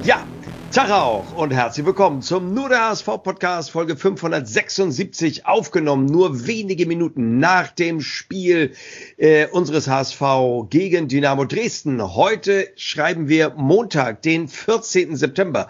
Ja, Tag auch und herzlich willkommen zum Nur der HSV-Podcast, Folge 576, aufgenommen nur wenige Minuten nach dem Spiel unseres HSV gegen Dynamo Dresden. Heute schreiben wir Montag, den 14. September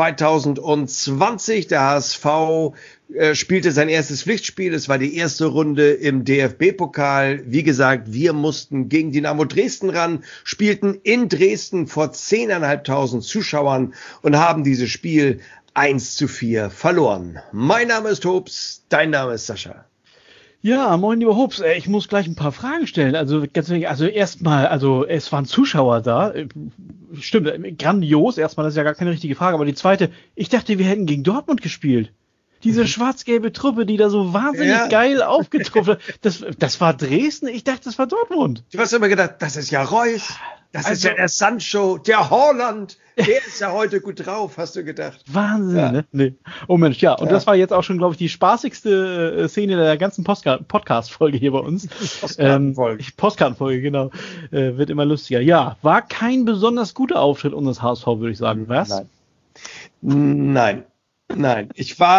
2020. Der HSV spielte sein erstes Pflichtspiel. Es war die erste Runde im DFB-Pokal. Wie gesagt, wir mussten gegen Dynamo Dresden ran, spielten in Dresden vor 10.500 Zuschauern und haben dieses Spiel 1:4 verloren. Mein Name ist Hobbs, dein Name ist Sascha. Ja, moin lieber Hobbs, ich muss gleich ein paar Fragen stellen. Also ganz ehrlich, erstmal, es waren Zuschauer da. Stimmt, grandios. Erstmal, das ist ja gar keine richtige Frage. Aber die zweite, ich dachte, wir hätten gegen Dortmund gespielt. Diese schwarz-gelbe Truppe, die da so wahnsinnig geil aufgetroffen hat, das war Dresden. Ich dachte, das war Dortmund. Du hast immer gedacht, das ist ja Reus, das ist ja der Sancho, der Holland, der ist ja heute gut drauf, hast du gedacht. Wahnsinn, ja. Ne? Nee. Oh Mensch, ja. Und das war jetzt auch schon, glaube ich, die spaßigste Szene der ganzen Podcast-Folge hier bei uns. Postkartenfolge, genau. Wird immer lustiger. Ja, war kein besonders guter Auftritt unseres HSV, würde ich sagen. Was? Nein,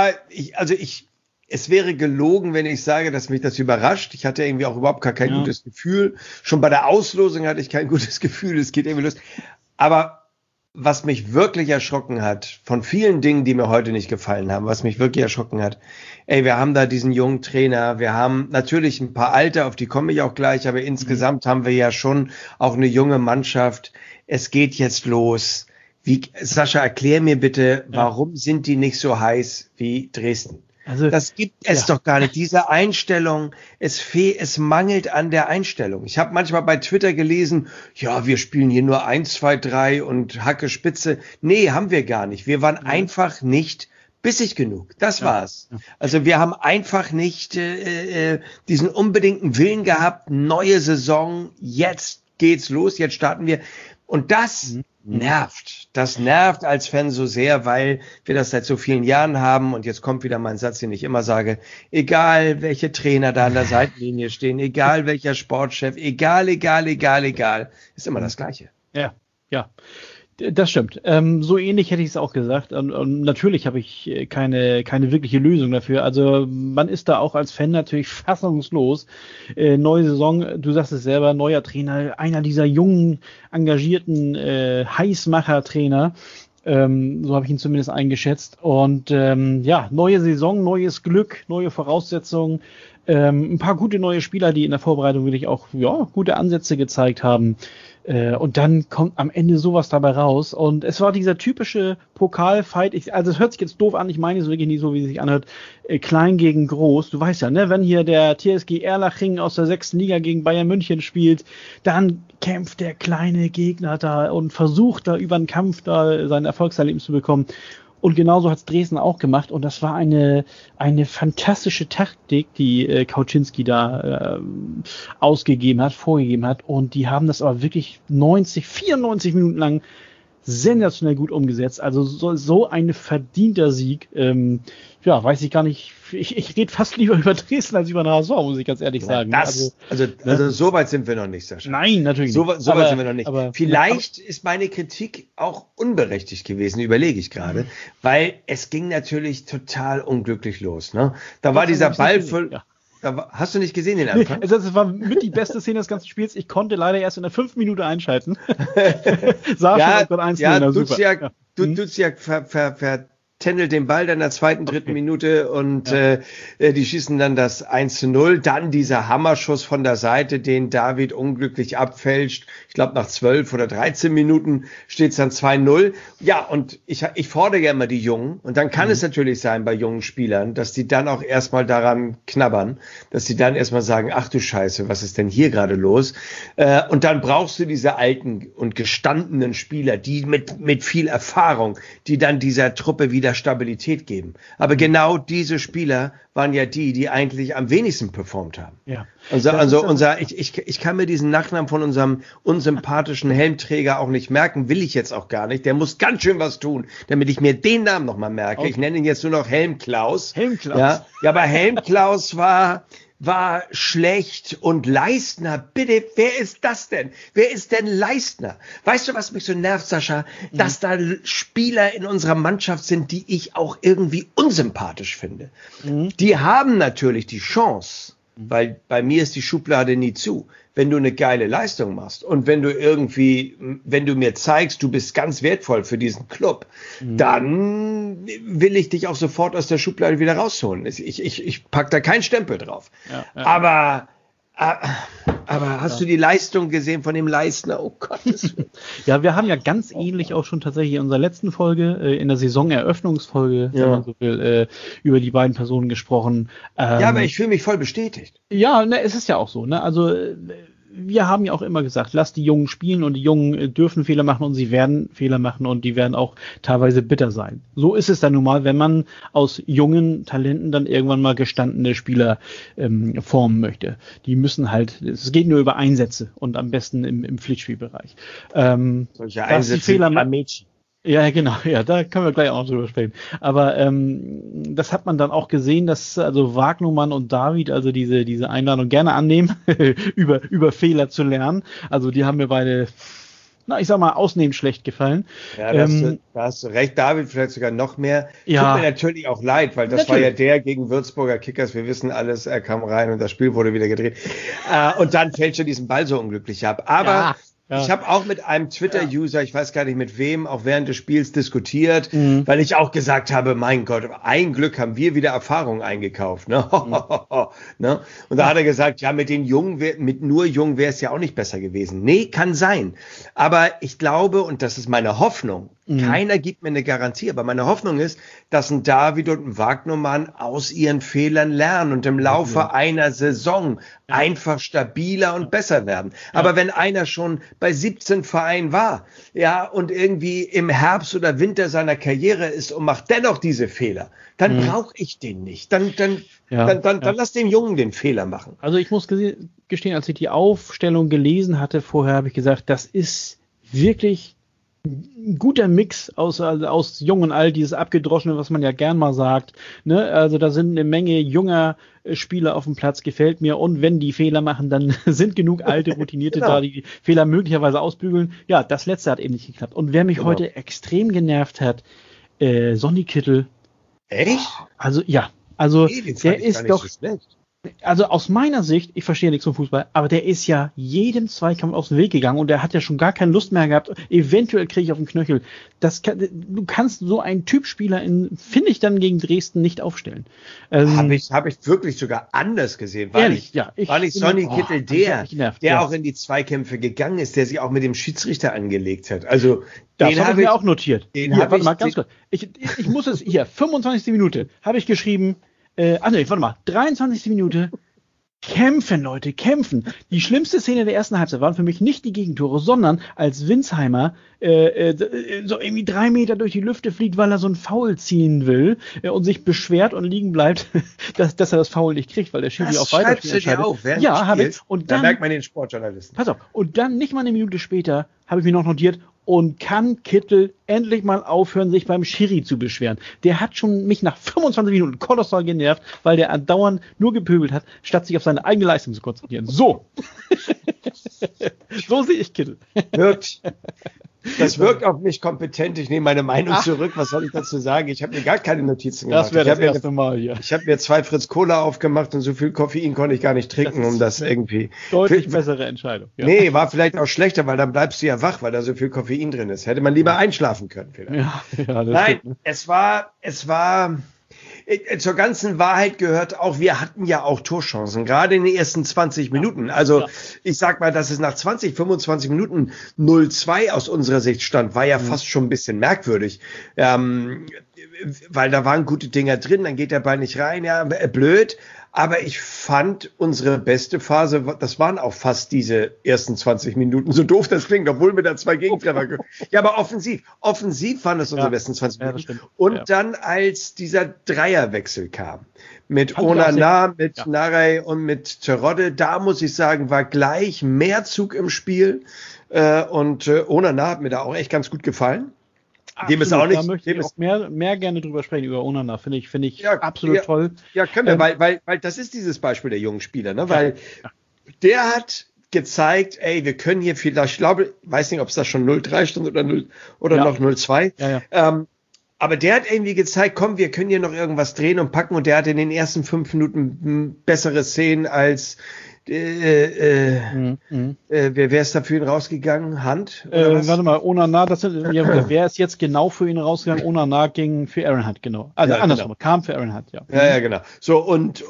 es wäre gelogen, wenn ich sage, dass mich das überrascht. Ich hatte irgendwie auch überhaupt kein gutes Gefühl. Schon bei der Auslosung hatte ich kein gutes Gefühl. Es geht irgendwie los. Aber was mich wirklich erschrocken hat, von vielen Dingen, die mir heute nicht gefallen haben, was mich wirklich erschrocken hat, wir haben da diesen jungen Trainer, wir haben natürlich ein paar Alte, auf die komme ich auch gleich, aber insgesamt haben wir ja schon auch eine junge Mannschaft. Es geht jetzt los. Sascha, erklär mir bitte, warum sind die nicht so heiß wie Dresden? Also, das gibt es doch gar nicht. Diese Einstellung, es mangelt an der Einstellung. Ich habe manchmal bei Twitter gelesen, ja, wir spielen hier nur 1, 2, 3 und Hacke Spitze. Nee, haben wir gar nicht. Wir waren einfach nicht bissig genug. Das war's. Also wir haben einfach nicht diesen unbedingten Willen gehabt, neue Saison, jetzt geht's los, jetzt starten wir. Und das nervt. Das nervt als Fan so sehr, weil wir das seit so vielen Jahren haben. Und jetzt kommt wieder mein Satz, den ich immer sage. Egal, welche Trainer da an der Seitenlinie stehen, egal welcher Sportchef, egal. Ist immer das Gleiche. Ja. Das stimmt. So ähnlich hätte ich es auch gesagt. Und natürlich habe ich keine wirkliche Lösung dafür. Also man ist da auch als Fan natürlich fassungslos. Neue Saison, du sagst es selber, neuer Trainer, einer dieser jungen, engagierten Heißmacher-Trainer. So habe ich ihn zumindest eingeschätzt. Und neue Saison, neues Glück, neue Voraussetzungen. Ein paar gute neue Spieler, die in der Vorbereitung wirklich auch gute Ansätze gezeigt haben. Und dann kommt am Ende sowas dabei raus. Und es war dieser typische Pokalfight. Also es hört sich jetzt doof an, ich meine es wirklich nicht so, wie es sich anhört. Klein gegen groß. Du weißt ja, ne, wenn hier der TSG Erlaching aus der 6. Liga gegen Bayern München spielt, dann kämpft der kleine Gegner da und versucht da über den Kampf da sein Erfolgserlebnis zu bekommen. Und genauso hat es Dresden auch gemacht. Und das war eine fantastische Taktik, die Kauczynski da vorgegeben hat. Und die haben das aber wirklich 94 Minuten lang sensationell gut umgesetzt. Also so ein verdienter Sieg. Weiß ich gar nicht. Ich rede fast lieber über Dresden als über den HSV, muss ich ganz ehrlich sagen. Also so weit sind wir noch nicht, Sascha. Nein, natürlich nicht. So weit sind wir noch nicht. Vielleicht ist meine Kritik auch unberechtigt gewesen, überlege ich gerade, weil es ging natürlich total unglücklich los. Ne? Da war dieser Ball hast du nicht gesehen den Anfang? Das war mit die beste Szene des ganzen Spiels. Ich konnte leider erst in der 5. Minute einschalten. Tändelt den Ball dann in der 2., 3. Minute und die schießen dann das 1:0. Dann dieser Hammerschuss von der Seite, den David unglücklich abfälscht. Ich glaube, nach 12 oder 13 Minuten steht es dann 2:0. Ja, und ich fordere ja immer die Jungen. Und dann kann es natürlich sein bei jungen Spielern, dass die dann auch erstmal daran knabbern, dass sie dann erstmal sagen, ach du Scheiße, was ist denn hier gerade los? Und dann brauchst du diese alten und gestandenen Spieler, die mit viel Erfahrung, die dann dieser Truppe wieder Stabilität geben. Aber genau diese Spieler waren ja die eigentlich am wenigsten performt haben. Ja. Ich kann mir diesen Nachnamen von unserem unsympathischen Helmträger auch nicht merken, will ich jetzt auch gar nicht. Der muss ganz schön was tun, damit ich mir den Namen nochmal merke. Okay. Ich nenne ihn jetzt nur noch Helmklaus. Helmklaus. Ja, aber Helmklaus war war schlecht und Leistner, bitte, wer ist das denn? Wer ist denn Leistner? Weißt du, was mich so nervt, Sascha? Dass da Spieler in unserer Mannschaft sind, die ich auch irgendwie unsympathisch finde. Die haben natürlich die Chance, weil bei mir ist die Schublade nie zu. Wenn du eine geile Leistung machst und wenn du mir zeigst, du bist ganz wertvoll für diesen Club, dann will ich dich auch sofort aus der Schublade wieder rausholen. Ich pack da keinen Stempel drauf. Ja. Aber hast du die Leistung gesehen von dem Leistner? Oh Gottes Willen. Ja, wir haben ja ganz ähnlich auch schon tatsächlich in unserer letzten Folge, in der Saisoneröffnungsfolge, wenn man so will, über die beiden Personen gesprochen. Ja, aber ich fühle mich voll bestätigt. Ja, ne, es ist ja auch so, ne? Also wir haben ja auch immer gesagt, lass die Jungen spielen und die Jungen dürfen Fehler machen und sie werden Fehler machen und die werden auch teilweise bitter sein. So ist es dann nun mal, wenn man aus jungen Talenten dann irgendwann mal gestandene Spieler formen möchte. Die müssen halt, es geht nur über Einsätze und am besten im Pflichtspielbereich. Solche Einsätze Fehler ja, genau, ja, da können wir gleich auch noch drüber sprechen. Aber das hat man dann auch gesehen, dass also Wagnumann und David also diese Einladung gerne annehmen, über Fehler zu lernen. Also die haben mir beide, ich sag mal, ausnehmend schlecht gefallen. Ja, da hast du recht, David vielleicht sogar noch mehr. Ja. Tut mir natürlich auch leid, weil das war ja der gegen Würzburger Kickers. Wir wissen alles, er kam rein und das Spiel wurde wieder gedreht. Und dann fälscht er diesen Ball so unglücklich ab. Aber ja. Ich habe auch mit einem Twitter-User, ich weiß gar nicht mit wem, auch während des Spiels diskutiert, weil ich auch gesagt habe, mein Gott, ein Glück haben wir wieder Erfahrung eingekauft. Ne? Ne? Und da hat er gesagt, ja, mit nur Jungen wäre es ja auch nicht besser gewesen. Nee, kann sein. Aber ich glaube, und das ist meine Hoffnung, keiner gibt mir eine Garantie, aber meine Hoffnung ist, dass ein David und ein Wagnumann aus ihren Fehlern lernen und im Laufe einer Saison einfach stabiler und besser werden. Aber wenn einer schon bei 17 Vereinen war, ja, und irgendwie im Herbst oder Winter seiner Karriere ist und macht dennoch diese Fehler, dann brauche ich den nicht. Dann lass den Jungen den Fehler machen. Also ich muss gestehen, als ich die Aufstellung gelesen hatte, vorher habe ich gesagt, das ist wirklich ein guter Mix aus Jung und Alt, dieses Abgedroschene, was man ja gern mal sagt. Ne? Also da sind eine Menge junger Spieler auf dem Platz, gefällt mir. Und wenn die Fehler machen, dann sind genug alte Routinierte da, die Fehler möglicherweise ausbügeln. Ja, das letzte hat eben nicht geklappt. Und wer mich heute extrem genervt hat, Sonny Kittel. Echt? Also ja, der ist doch... So also aus meiner Sicht, ich verstehe nichts vom Fußball, aber der ist ja jedem Zweikampf aus dem Weg gegangen und der hat ja schon gar keine Lust mehr gehabt. Eventuell kriege ich auf den Knöchel. Du kannst so einen Typspieler finde ich dann gegen Dresden nicht aufstellen. Hab ich wirklich sogar anders gesehen. War nicht Sonny Kittel der auch in die Zweikämpfe gegangen ist, der sich auch mit dem Schiedsrichter angelegt hat. Also das habe ich mir auch notiert. Warte mal, ganz kurz. Ich muss es hier, 25. Minute, habe ich geschrieben. 23. Minute. Kämpfen, Leute, kämpfen. Die schlimmste Szene der ersten Halbzeit waren für mich nicht die Gegentore, sondern als Winsheimer so irgendwie 3 Meter durch die Lüfte fliegt, weil er so ein Foul ziehen will und sich beschwert und liegen bleibt, dass er das Foul nicht kriegt, weil der Schiri auch weiter entscheidet. Ja, habe ich. Und dann, da merkt man den Sportjournalisten. Pass auf. Und dann nicht mal eine Minute später habe ich mir noch notiert, und kann Kittel endlich mal aufhören, sich beim Schiri zu beschweren. Der hat schon mich nach 25 Minuten kolossal genervt, weil der andauernd nur gepöbelt hat, statt sich auf seine eigene Leistung zu konzentrieren. So. So sehe ich Kittel. Das wirkt auf mich kompetent. Ich nehme meine Meinung zurück. Was soll ich dazu sagen? Ich habe mir gar keine Notizen gemacht. Das wäre das erste Mal hier. Ich habe mir 2 Fritz Cola aufgemacht und so viel Koffein konnte ich gar nicht trinken, um das irgendwie... Deutlich bessere Entscheidung. Ja. Nee, war vielleicht auch schlechter, weil dann bleibst du ja wach, weil da so viel Koffein drin ist. Hätte man lieber einschlafen können vielleicht. Nein, es war... Zur ganzen Wahrheit gehört auch, wir hatten ja auch Torchancen, gerade in den ersten 20 Minuten. Also ich sag mal, dass es nach 20, 25 Minuten 0-2 aus unserer Sicht stand, war ja fast schon ein bisschen merkwürdig. Weil da waren gute Dinger drin, dann geht der Ball nicht rein, ja, blöd. Aber ich fand unsere beste Phase, das waren auch fast diese ersten 20 Minuten, so doof das klingt, obwohl wir da 2 Gegentreffer. Ja, aber offensiv waren das unsere besten 20 Minuten. Und dann, als dieser Dreierwechsel kam, mit Onana, mit Narey und mit Terodde, da muss ich sagen, war gleich mehr Zug im Spiel. Und Onana hat mir da auch echt ganz gut gefallen. Dem ist auch nicht. Da möchte ich auch mehr gerne drüber sprechen, über Onana. Finde ich ja, absolut toll. Ja, können wir, weil das ist dieses Beispiel der jungen Spieler, ne? Weil der hat gezeigt, ey, wir können hier vielleicht, ich glaube, weiß nicht, ob es da schon 0,3 stand oder noch 0,2. Ja. Aber der hat irgendwie gezeigt, komm, wir können hier noch irgendwas drehen und packen, und der hat in den ersten 5 Minuten bessere Szenen als wer ist da für ihn rausgegangen? Hand? Warte mal, Onana, wer ist jetzt genau für ihn rausgegangen? Onana ging für Aaron Hunt, genau. Also andersrum, kam für Aaron Hunt, ja. Ja, genau. So, und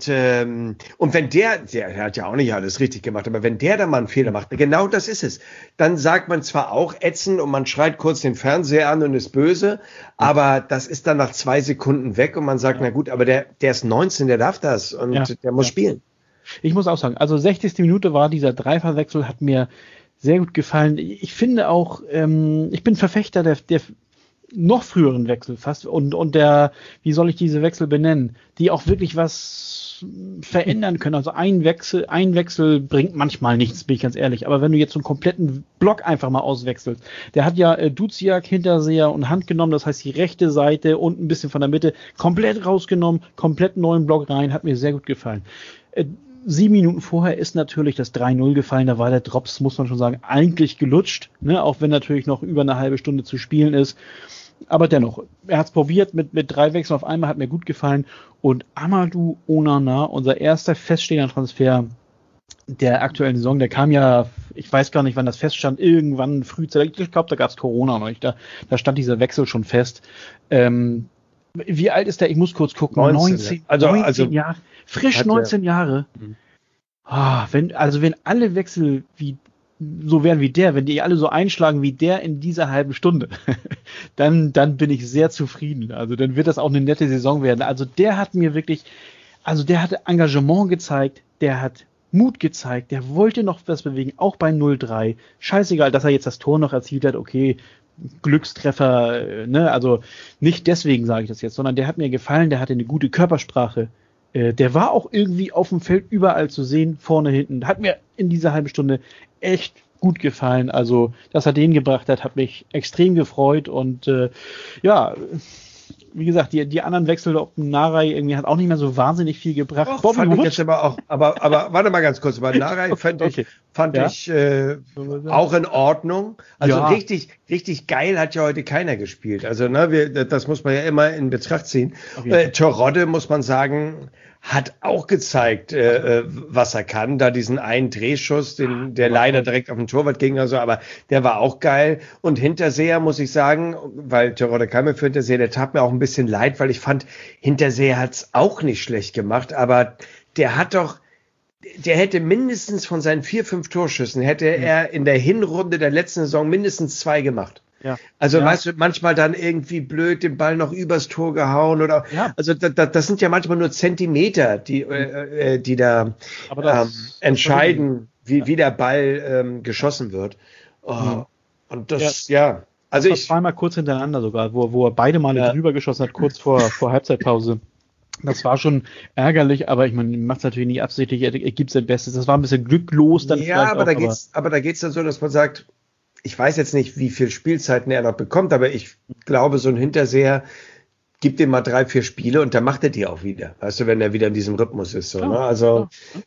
wenn der hat ja auch nicht alles richtig gemacht, aber wenn der da mal einen Fehler macht, genau das ist es. Dann sagt man zwar auch ätzend und man schreit kurz den Fernseher an und ist böse, aber das ist dann nach 2 Sekunden weg und man sagt, na gut, aber der ist 19, der darf das und der muss spielen. Ich muss auch sagen, also 60. Minute war dieser Dreifachwechsel, hat mir sehr gut gefallen. Ich finde auch, ich bin Verfechter der noch früheren Wechsel fast und der, wie soll ich diese Wechsel benennen, die auch wirklich was verändern können. Also ein Wechsel bringt manchmal nichts, bin ich ganz ehrlich. Aber wenn du jetzt so einen kompletten Block einfach mal auswechselst, der hat ja Duziak, Hinterseher und Hand genommen, das heißt die rechte Seite und ein bisschen von der Mitte komplett rausgenommen, komplett neuen Block rein, hat mir sehr gut gefallen. 7 Minuten vorher ist natürlich das 3-0 gefallen, da war der Drops, muss man schon sagen, eigentlich gelutscht, ne? Auch wenn natürlich noch über eine halbe Stunde zu spielen ist. Aber dennoch, er hat es probiert mit 3 Wechseln auf einmal, hat mir gut gefallen. Und Amadou Onana, unser erster feststehender Transfer der aktuellen Saison, der kam ja, ich weiß gar nicht, wann das feststand, irgendwann frühzeitig, ich glaube, da gab es Corona noch nicht, da stand dieser Wechsel schon fest. Wie alt ist der? Ich muss kurz gucken. 19 Jahre. Frisch 19 Jahre. Wenn alle Wechsel so wären wie der, wenn die alle so einschlagen wie der in dieser halben Stunde, dann bin ich sehr zufrieden. Also dann wird das auch eine nette Saison werden. Also der hat mir wirklich, der hat Engagement gezeigt, der hat Mut gezeigt, der wollte noch was bewegen, auch bei 0-3. Scheißegal, dass er jetzt das Tor noch erzielt hat, okay, Glückstreffer, ne, also nicht deswegen sage ich das jetzt, sondern der hat mir gefallen, der hatte eine gute Körpersprache, der war auch irgendwie auf dem Feld überall zu sehen, vorne, hinten, hat mir in dieser halben Stunde echt gut gefallen, also dass er den gebracht hat mich extrem gefreut und wie gesagt, die anderen Wechsel, ob Narei irgendwie hat auch nicht mehr so wahnsinnig viel gebracht. Fand ich jetzt aber warte mal ganz kurz, bei Narei fand ich auch in Ordnung. Also richtig geil hat ja heute keiner gespielt. Also das muss man ja immer in Betracht ziehen. Terodde, muss man sagen, hat auch gezeigt, was er kann. Da diesen einen Drehschuss, der leider direkt auf den Torwart ging, aber der war auch geil. Und Hinterseher, muss ich sagen, weil Terodde kam mir für Hinterseher, der tat mir auch ein bisschen leid, weil ich fand, Hinterseher hat's auch nicht schlecht gemacht, aber der hätte mindestens von seinen 4-5 Torschüssen, hätte er in der Hinrunde der letzten Saison mindestens 2 gemacht. Ja. Also weißt du, manchmal dann irgendwie blöd den Ball noch übers Tor gehauen oder also das sind ja manchmal nur Zentimeter, die da entscheiden, wie der Ball geschossen wird. Und das also das war zweimal kurz hintereinander sogar, wo er beide Male drüber geschossen hat, kurz vor Halbzeitpause. Das war schon ärgerlich, aber ich meine, macht es natürlich nicht absichtlich, er gibt sein Bestes. Das war ein bisschen glücklos dann. Ja, aber da geht's dann so, dass man sagt, ich weiß jetzt nicht, wie viel Spielzeiten er noch bekommt, aber ich glaube, so ein Hinterseher gibt ihm mal 3-4 Spiele und dann macht er die auch wieder. Weißt du, wenn er wieder in diesem Rhythmus ist. So, ne? Also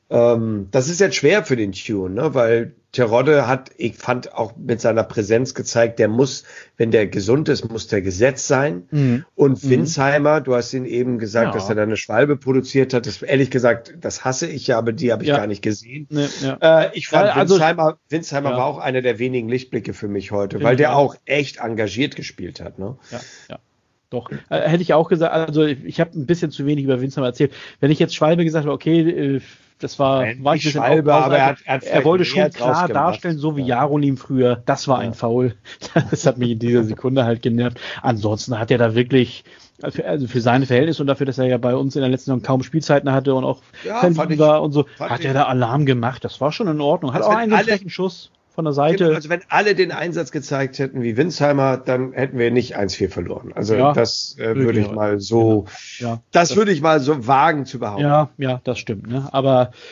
das ist jetzt schwer für den Tune, ne? Weil Terodde ich fand auch mit seiner Präsenz gezeigt, der muss, wenn der gesund ist, muss der gesetzt sein. Und Winsheimer, du hast ihn eben gesagt, dass er da eine Schwalbe produziert hat. Das, ehrlich gesagt, das hasse ich ja, aber die habe ich gar nicht gesehen. Ich fand, Winsheimer war auch einer der wenigen Lichtblicke für mich heute, weil der auch echt engagiert gespielt hat. Ne? Ja. Doch, hätte ich auch gesagt, also ich habe ein bisschen zu wenig über Winsheimer erzählt. Wenn ich jetzt Schwalbe gesagt habe, okay, das war ein bisschen Schwalbe, aber er wollte schon klar darstellen, so wie Jarolim früher, das war ein Foul. Das hat mich in dieser Sekunde halt genervt. Ansonsten hat er da wirklich, also für seine Verhältnisse und dafür, dass er ja bei uns in der letzten Saison kaum Spielzeiten hatte und auch war und so, hat er da Alarm gemacht. Das war schon in Ordnung. Hat auch einen schlechten Schuss von der Seite. Also wenn alle den Einsatz gezeigt hätten wie Winsheimer, dann hätten wir nicht 1-4 verloren. Also das würde ich mal so, das würde ich mal so wagen zu behaupten. Ja, das stimmt. Ne? Aber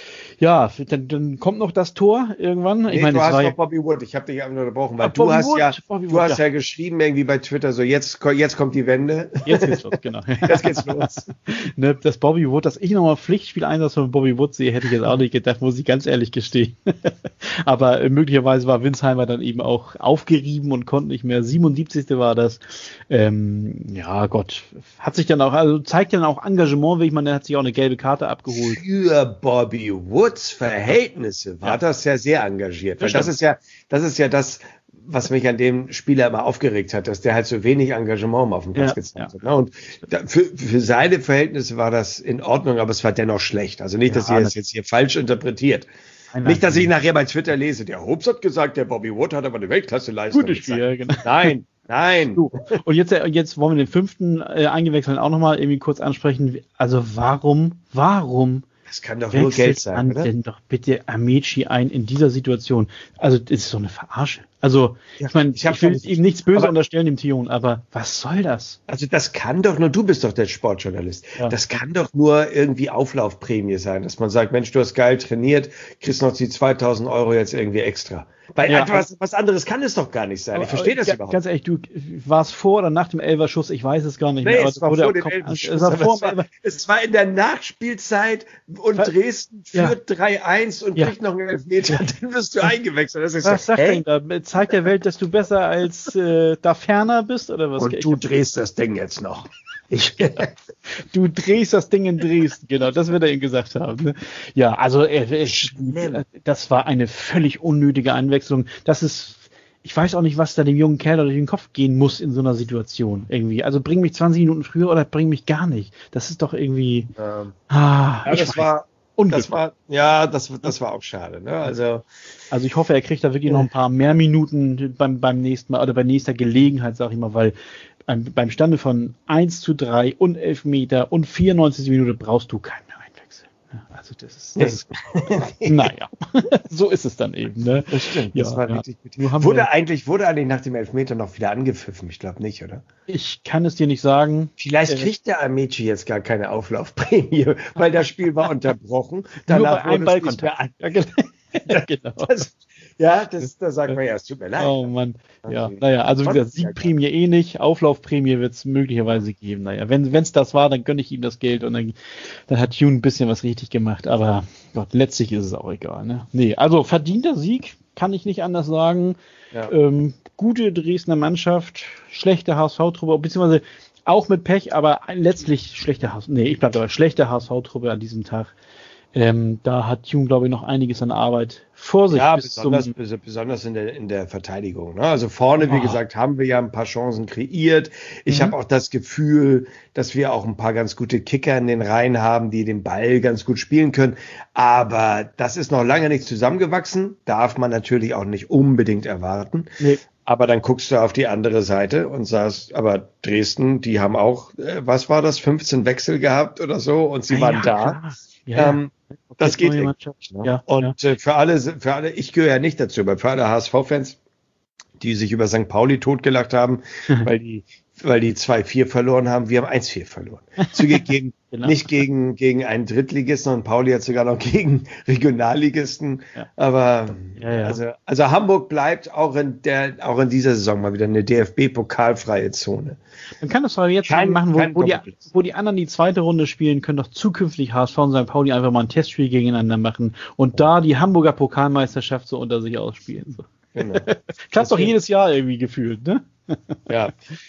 Ja, dann kommt noch das Tor irgendwann. Nee, du hast noch Bobby Wood. Ich habe dich einfach nur unterbrochen, weil du hast ja geschrieben irgendwie bei Twitter so, jetzt kommt die Wende. Jetzt geht's los, genau. Jetzt geht's los. Ne, das Bobby Wood, dass ich nochmal Pflichtspieleinsatz von Bobby Wood sehe, hätte ich jetzt auch nicht gedacht, muss ich ganz ehrlich gestehen. Aber möglicherweise war Winsheimer dann eben auch aufgerieben und konnte nicht mehr. 77. war das. Ja, Gott. Hat sich dann auch, also zeigt dann auch Engagement, wie ich meine, der hat sich auch eine gelbe Karte abgeholt. Für Bobby Woods Verhältnisse war das ja sehr engagiert. Weil das ist ja das, was mich an dem Spieler immer aufgeregt hat, dass der halt so wenig Engagement auf dem Platz gezeigt hat. Und für seine Verhältnisse war das in Ordnung, aber es war dennoch schlecht. Also nicht, dass ihr das jetzt hier falsch interpretiert. Nicht, dass ich nachher bei Twitter lese, der Hobbs hat gesagt, der Bobby Wood hat aber eine Weltklasse-Leistung. Gutes Spiel, genau. Nein. Und jetzt wollen wir den 5. eingewechselten auch nochmal irgendwie kurz ansprechen. Also warum das kann doch nur Geld sein, oder? Denn doch bitte Amici ein in dieser Situation. Also das ist so eine Verarsche. Also ich meine, ich will ihm nichts Böses unterstellen dem Tion, aber was soll das? Also das kann doch nur, du bist doch der Sportjournalist, das kann doch nur irgendwie Auflaufprämie sein, dass man sagt, Mensch, du hast geil trainiert, kriegst noch die 2.000 € jetzt irgendwie extra. Was anderes kann es doch gar nicht sein. Ich verstehe das überhaupt. Ganz ehrlich, du warst vor oder nach dem Elfer-Schuss, ich weiß es gar nicht mehr. Es war vor dem Elfer-Schuss. Es war in der Nachspielzeit und Dresden führt 3-1 und kriegt noch einen Elfmeter, dann wirst du eingewechselt. Das ist was sagt denn da? Zeigt der Welt, dass du besser als da ferner bist oder was? Und du drehst das Ding jetzt noch. Du drehst das Ding in Dresden, genau, das wird er ihm gesagt haben. Ne? Ja, also das war eine völlig unnötige Einwechslung. Ich weiß auch nicht, was da dem jungen Kerl durch den Kopf gehen muss in so einer Situation irgendwie. Also bring mich 20 Minuten früher oder bring mich gar nicht. Das ist doch irgendwie. Das war auch schade. Ne? Also ich hoffe, er kriegt da wirklich noch ein paar mehr Minuten beim nächsten Mal oder bei nächster Gelegenheit, sag ich mal, weil beim Stande von 1:3 und Elfmeter und 94. Minute brauchst du keinen mehr einwechseln. Also das ist naja, so ist es dann eben. Ne? Das stimmt, das war richtig gut. Wurde eigentlich nach dem Elfmeter noch wieder angepfiffen? Ich glaube nicht, oder? Ich kann es dir nicht sagen. Vielleicht kriegt der Amici jetzt gar keine Auflaufprämie, weil das Spiel war unterbrochen. Danach nur bei einem Ballkontakt. Da sagt man ja, es tut mir leid. Oh Mann, ja, naja, also wie gesagt, Siegprämie nicht, Auflaufprämie wird es möglicherweise geben. Naja, wenn es das war, dann gönne ich ihm das Geld und dann hat Jun ein bisschen was richtig gemacht, aber Gott, letztlich ist es auch egal. Ne? Nee, also verdienter Sieg, kann ich nicht anders sagen. Ja. Gute Dresdner Mannschaft, schlechte HSV-Truppe, beziehungsweise auch mit Pech, aber letztlich schlechte HSV-Truppe an diesem Tag. Da hat Jun, glaube ich, noch einiges an Arbeit vor sich. Ja, besonders in der Verteidigung. Ne? Also vorne, wie gesagt, haben wir ja ein paar Chancen kreiert. Ich habe auch das Gefühl, dass wir auch ein paar ganz gute Kicker in den Reihen haben, die den Ball ganz gut spielen können. Aber das ist noch lange nicht zusammengewachsen. Darf man natürlich auch nicht unbedingt erwarten. Nee. Aber dann guckst du auf die andere Seite und sagst, aber Dresden, die haben auch, 15 Wechsel gehabt oder so und sie waren da. Das geht nicht. Und für alle, ich gehöre ja nicht dazu, aber für alle HSV-Fans, die sich über St. Pauli totgelacht haben, weil die 2-4 verloren haben, wir haben 1-4 verloren. Zugegeben, nicht gegen einen Drittligisten und Pauli hat sogar noch gegen Regionalligisten. Ja. Aber Also Hamburg bleibt auch in dieser Saison mal wieder eine DFB-pokalfreie Zone. Man kann das doch jetzt machen, wo die anderen die zweite Runde spielen, können doch zukünftig HSV und St. Pauli einfach mal ein Testspiel gegeneinander machen und da die Hamburger Pokalmeisterschaft so unter sich ausspielen. So. Genau. Klappt doch jedes Jahr irgendwie gefühlt, ne? Ja.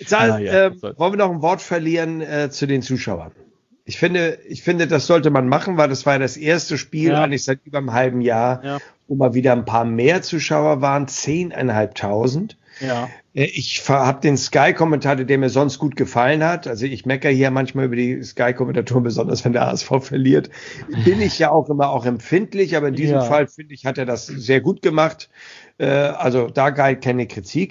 Wollen wir noch ein Wort verlieren zu den Zuschauern? Ich finde, das sollte man machen, weil das war ja das erste Spiel eigentlich seit über einem halben Jahr, wo mal wieder ein paar mehr Zuschauer waren, 10.500. Ja. Ich habe den Sky-Kommentator, der mir sonst gut gefallen hat, also ich meckere hier manchmal über die Sky-Kommentatoren, besonders wenn der HSV verliert, bin ich ja auch immer auch empfindlich, aber in diesem Fall, finde ich, hat er das sehr gut gemacht. Also da keine Kritik.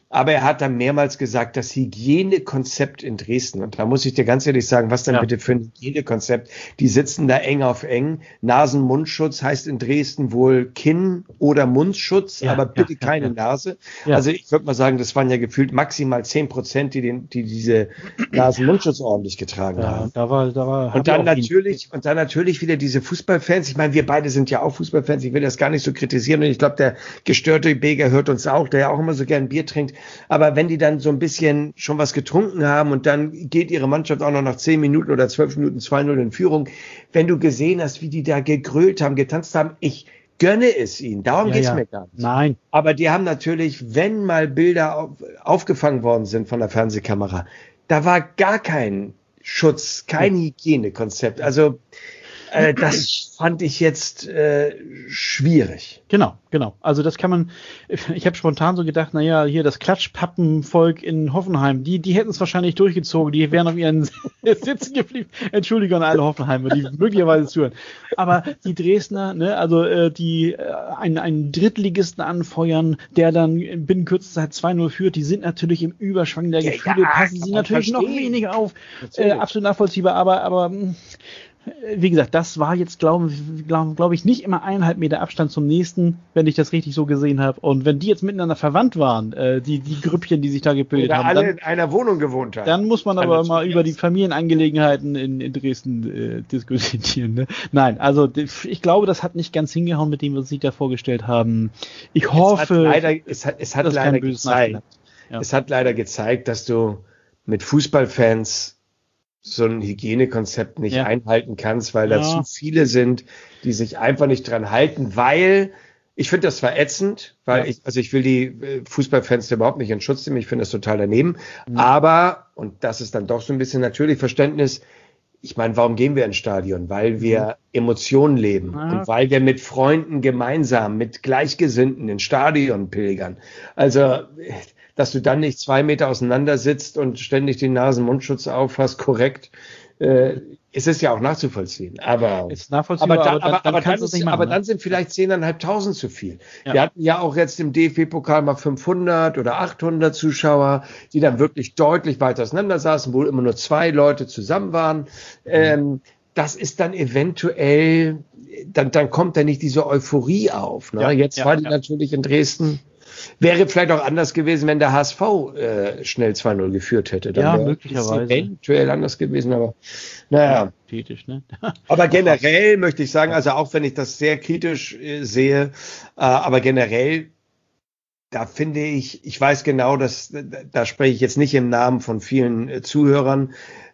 Aber er hat dann mehrmals gesagt, das Hygienekonzept in Dresden. Und da muss ich dir ganz ehrlich sagen, was denn bitte für ein Hygienekonzept? Die sitzen da eng auf eng. Nasen-Mundschutz heißt in Dresden wohl Kinn- oder Mundschutz, aber bitte keine Nase. Ja. Also ich würde mal sagen, das waren ja gefühlt maximal 10%, die diese Nasen-Mundschutz ordentlich getragen haben. Und dann natürlich wieder diese Fußballfans. Ich meine, wir beide sind ja auch Fußballfans. Ich will das gar nicht so kritisieren. Und ich glaube, der gestörte Beger hört uns auch, der ja auch immer so gern Bier trinkt. Aber wenn die dann so ein bisschen schon was getrunken haben und dann geht ihre Mannschaft auch noch nach 10 Minuten oder 12 Minuten 2-0 in Führung, wenn du gesehen hast, wie die da gegrölt haben, getanzt haben, ich gönne es ihnen. Darum geht's mir gar nicht. Nein. Aber die haben natürlich, wenn mal Bilder aufgefangen worden sind von der Fernsehkamera, da war gar kein Schutz, kein Hygienekonzept. Also das fand ich jetzt schwierig. Genau. Also das kann man, ich habe spontan so gedacht, naja, hier das Klatschpappenvolk in Hoffenheim, die hätten es wahrscheinlich durchgezogen, die wären auf ihren Sitzen geblieben. Entschuldigung an alle Hoffenheimer, die möglicherweise zuhören. Aber die Dresdner, ne, also die einen Drittligisten anfeuern, der dann binnen kürzester Zeit 2-0 führt, die sind natürlich im Überschwang der Gefühle, passen sie natürlich noch wenig auf. Absolut nachvollziehbar, aber wie gesagt, das war jetzt, glaube ich, nicht immer 1,5 Meter Abstand zum nächsten, wenn ich das richtig so gesehen habe. Und wenn die jetzt miteinander verwandt waren, die Grüppchen, die sich da gebildet haben. Oder alle in einer Wohnung gewohnt haben. Dann muss man aber mal über die Familienangelegenheiten in Dresden diskutieren. Ne? Nein, also ich glaube, das hat nicht ganz hingehauen mit dem, was Sie da vorgestellt haben. Ich hoffe, es hat leider gezeigt, dass du mit Fußballfans so ein Hygienekonzept nicht einhalten kannst, weil da zu viele sind, die sich einfach nicht dran halten, weil ich finde das zwar ätzend, weil ich will die Fußballfans überhaupt nicht in Schutz nehmen, ich finde das total daneben, aber, und das ist dann doch so ein bisschen natürlich Verständnis, ich meine, warum gehen wir ins Stadion? Weil wir Emotionen leben und weil wir mit Freunden gemeinsam, mit Gleichgesinnten ins Stadion pilgern. Also, dass du dann nicht 2 Meter auseinander sitzt und ständig den Nasen-Mundschutz aufhast, korrekt, ist es ja auch nachzuvollziehen. Aber dann sind vielleicht 10.500 zu viel. Ja. Wir hatten ja auch jetzt im DFB-Pokal mal 500 oder 800 Zuschauer, die dann wirklich deutlich weiter auseinander saßen, wo immer nur 2 Leute zusammen waren. Das ist dann eventuell, dann kommt da nicht diese Euphorie auf. Ne? Jetzt war die natürlich in Dresden. Wäre vielleicht auch anders gewesen, wenn der HSV schnell 2-0 geführt hätte. Dann möglicherweise. Eventuell anders gewesen, aber naja. Kritisch, ne? Aber generell möchte ich sagen, also auch wenn ich das sehr kritisch sehe, aber generell, da finde ich weiß genau, da spreche ich jetzt nicht im Namen von vielen Zuhörern,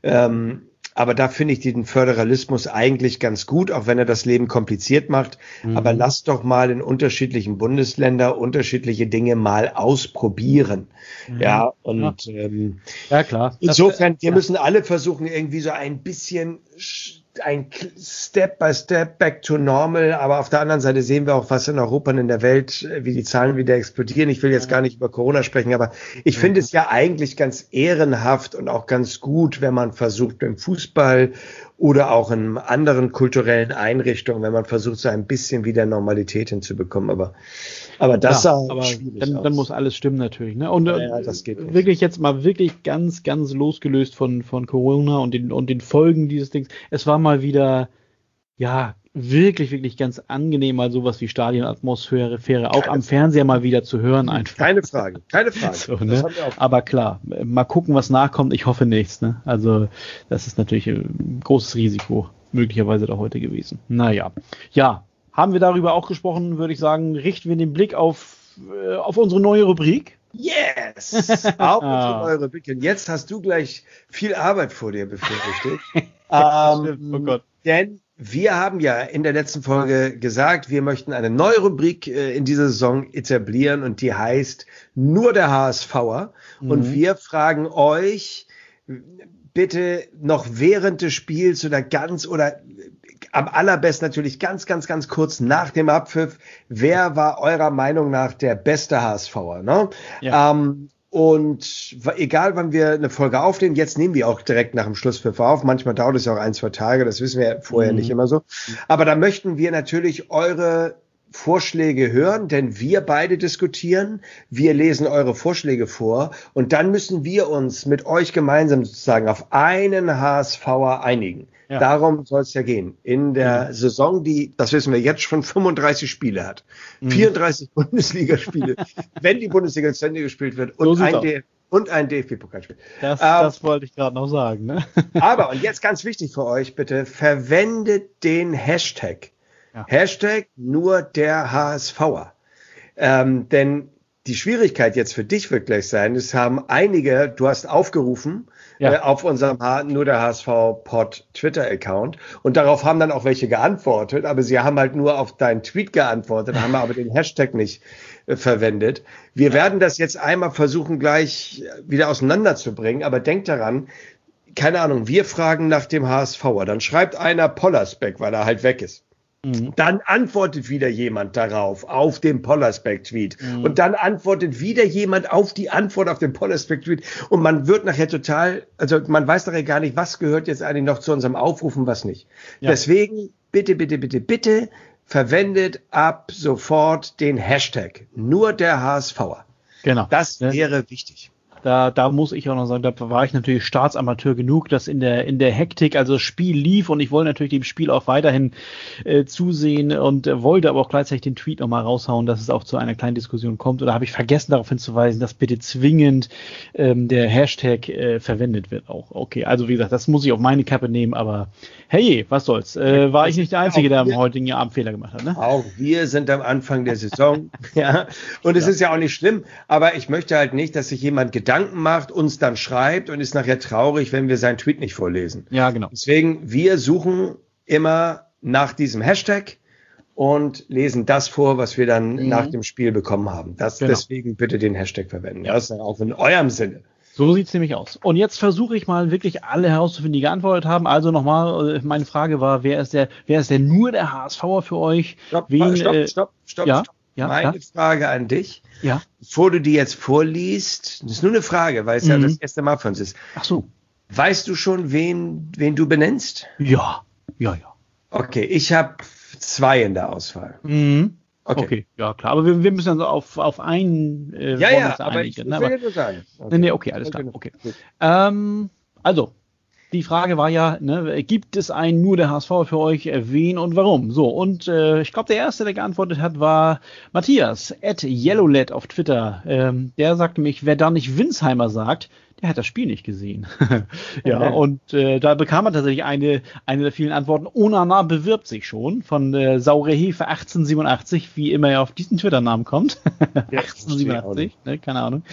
aber da finde ich den Föderalismus eigentlich ganz gut, auch wenn er das Leben kompliziert macht. Aber lasst doch mal in unterschiedlichen Bundesländern unterschiedliche Dinge mal ausprobieren. Ja, und klar. Insofern, wir müssen alle versuchen, irgendwie so ein bisschen ein Step by Step back to normal, aber auf der anderen Seite sehen wir auch, was in Europa und in der Welt, wie die Zahlen wieder explodieren. Ich will jetzt gar nicht über Corona sprechen, aber ich finde es ja eigentlich ganz ehrenhaft und auch ganz gut, wenn man versucht, im Fußball oder auch in anderen kulturellen Einrichtungen, wenn man versucht, so ein bisschen wieder Normalität hinzubekommen. Aber das schwierig dann muss alles stimmen natürlich. Ne? Und das geht nicht. Wirklich jetzt mal wirklich ganz, ganz losgelöst von Corona und den Folgen dieses Dings. Es war mal wieder, wirklich, wirklich ganz angenehm, mal sowas wie Stadionatmosphäre auch am Fernseher mal wieder zu hören einfach. Keine Frage. So, ne? Aber klar, mal gucken, was nachkommt. Ich hoffe nichts. Ne? Also das ist natürlich ein großes Risiko möglicherweise da heute gewesen. Naja, haben wir darüber auch gesprochen, würde ich sagen, richten wir den Blick auf unsere neue Rubrik. Yes! Auf unsere neue Rubrik. Und jetzt hast du gleich viel Arbeit vor dir, befürchte ich. Oh Gott. Denn wir haben ja in der letzten Folge gesagt, wir möchten eine neue Rubrik in dieser Saison etablieren und die heißt Nur der HSVer. Und wir fragen euch bitte noch während des Spiels oder am allerbesten natürlich ganz, ganz, ganz kurz nach dem Abpfiff, wer war eurer Meinung nach der beste HSVer? Ne? Ja. Und egal, wann wir eine Folge aufnehmen, jetzt nehmen wir auch direkt nach dem Schlusspfiff auf. Manchmal dauert es ja auch 1-2 Tage, das wissen wir vorher nicht immer so. Aber da möchten wir natürlich eure Vorschläge hören, denn wir beide diskutieren, wir lesen eure Vorschläge vor und dann müssen wir uns mit euch gemeinsam sozusagen auf einen HSVer einigen. Ja. Darum soll es ja gehen. In der Saison, die, das wissen wir jetzt, schon 35 Spiele hat. 34 Bundesligaspiele, wenn die Bundesliga zu Ende gespielt wird und ein DFB-Pokalspiel. Das wollte ich gerade noch sagen. Ne? Aber, und jetzt ganz wichtig für euch, bitte, verwendet den Hashtag. Ja. Hashtag nur der HSVer. Denn die Schwierigkeit jetzt für dich wird gleich sein, es haben einige, du hast aufgerufen auf unserem nur der HSV-Pod Twitter-Account und darauf haben dann auch welche geantwortet, aber sie haben halt nur auf deinen Tweet geantwortet, haben aber den Hashtag nicht verwendet. Wir werden das jetzt einmal versuchen gleich wieder auseinanderzubringen, aber denkt daran, keine Ahnung, wir fragen nach dem HSVer, dann schreibt einer Pollersbeck, weil er halt weg ist. Dann antwortet wieder jemand darauf, auf den Pollersbeck-Tweet. Und dann antwortet wieder jemand auf die Antwort auf den Pollersbeck-Tweet. Und man wird nachher total, also man weiß nachher gar nicht, was gehört jetzt eigentlich noch zu unserem Aufruf und was nicht. Ja. Deswegen bitte verwendet ab sofort den Hashtag. Nur der HSVer. Genau. Das wäre wichtig. Da muss ich auch noch sagen, da war ich natürlich Staatsamateur genug, dass in der Hektik, also das Spiel lief und ich wollte natürlich dem Spiel auch weiterhin zusehen und wollte aber auch gleichzeitig den Tweet nochmal raushauen, dass es auch zu einer kleinen Diskussion kommt. Oder habe ich vergessen darauf hinzuweisen, dass bitte zwingend der Hashtag verwendet wird auch. Okay, also wie gesagt, das muss ich auf meine Kappe nehmen, aber hey, was soll's. War ich nicht der Einzige, der am heutigen Abend Fehler gemacht hat. Ne? Auch wir sind am Anfang der Saison. Ja. Und es ist ja auch nicht schlimm, aber ich möchte halt nicht, dass sich jemand Gedanken macht, uns dann schreibt und ist nachher traurig, wenn wir seinen Tweet nicht vorlesen. Ja, genau. Deswegen, wir suchen immer nach diesem Hashtag und lesen das vor, was wir dann nach dem Spiel bekommen haben. Deswegen bitte den Hashtag verwenden. Ja. Das ist dann auch in eurem Sinne. So sieht's nämlich aus. Und jetzt versuche ich mal wirklich alle herauszufinden, die geantwortet haben. Also nochmal, meine Frage war, wer ist denn nur der HSVer für euch? Stopp. Ja, meine Frage an dich, bevor du die jetzt vorliest, das ist nur eine Frage, weil es ja das erste Mal von uns ist. Ach so. Weißt du schon, wen du benennst? Ja. Okay, ich habe 2 in der Auswahl. Okay, ja klar, aber wir müssen dann auf einen aber ich will nur sagen. Okay, alles klar. Okay. Also, die Frage war ja, gibt es einen nur der HSV für euch, wen und warum? So, und ich glaube, der Erste, der geantwortet hat, war Matthias, @yellowled auf Twitter. Der sagte mich, wer da nicht Winsheimer sagt, der hat das Spiel nicht gesehen. Und da bekam er tatsächlich eine der vielen Antworten. Onana bewirbt sich schon von Saure Hefe 1887, wie immer er auf diesen Twitter-Namen kommt. 1887, keine Ahnung.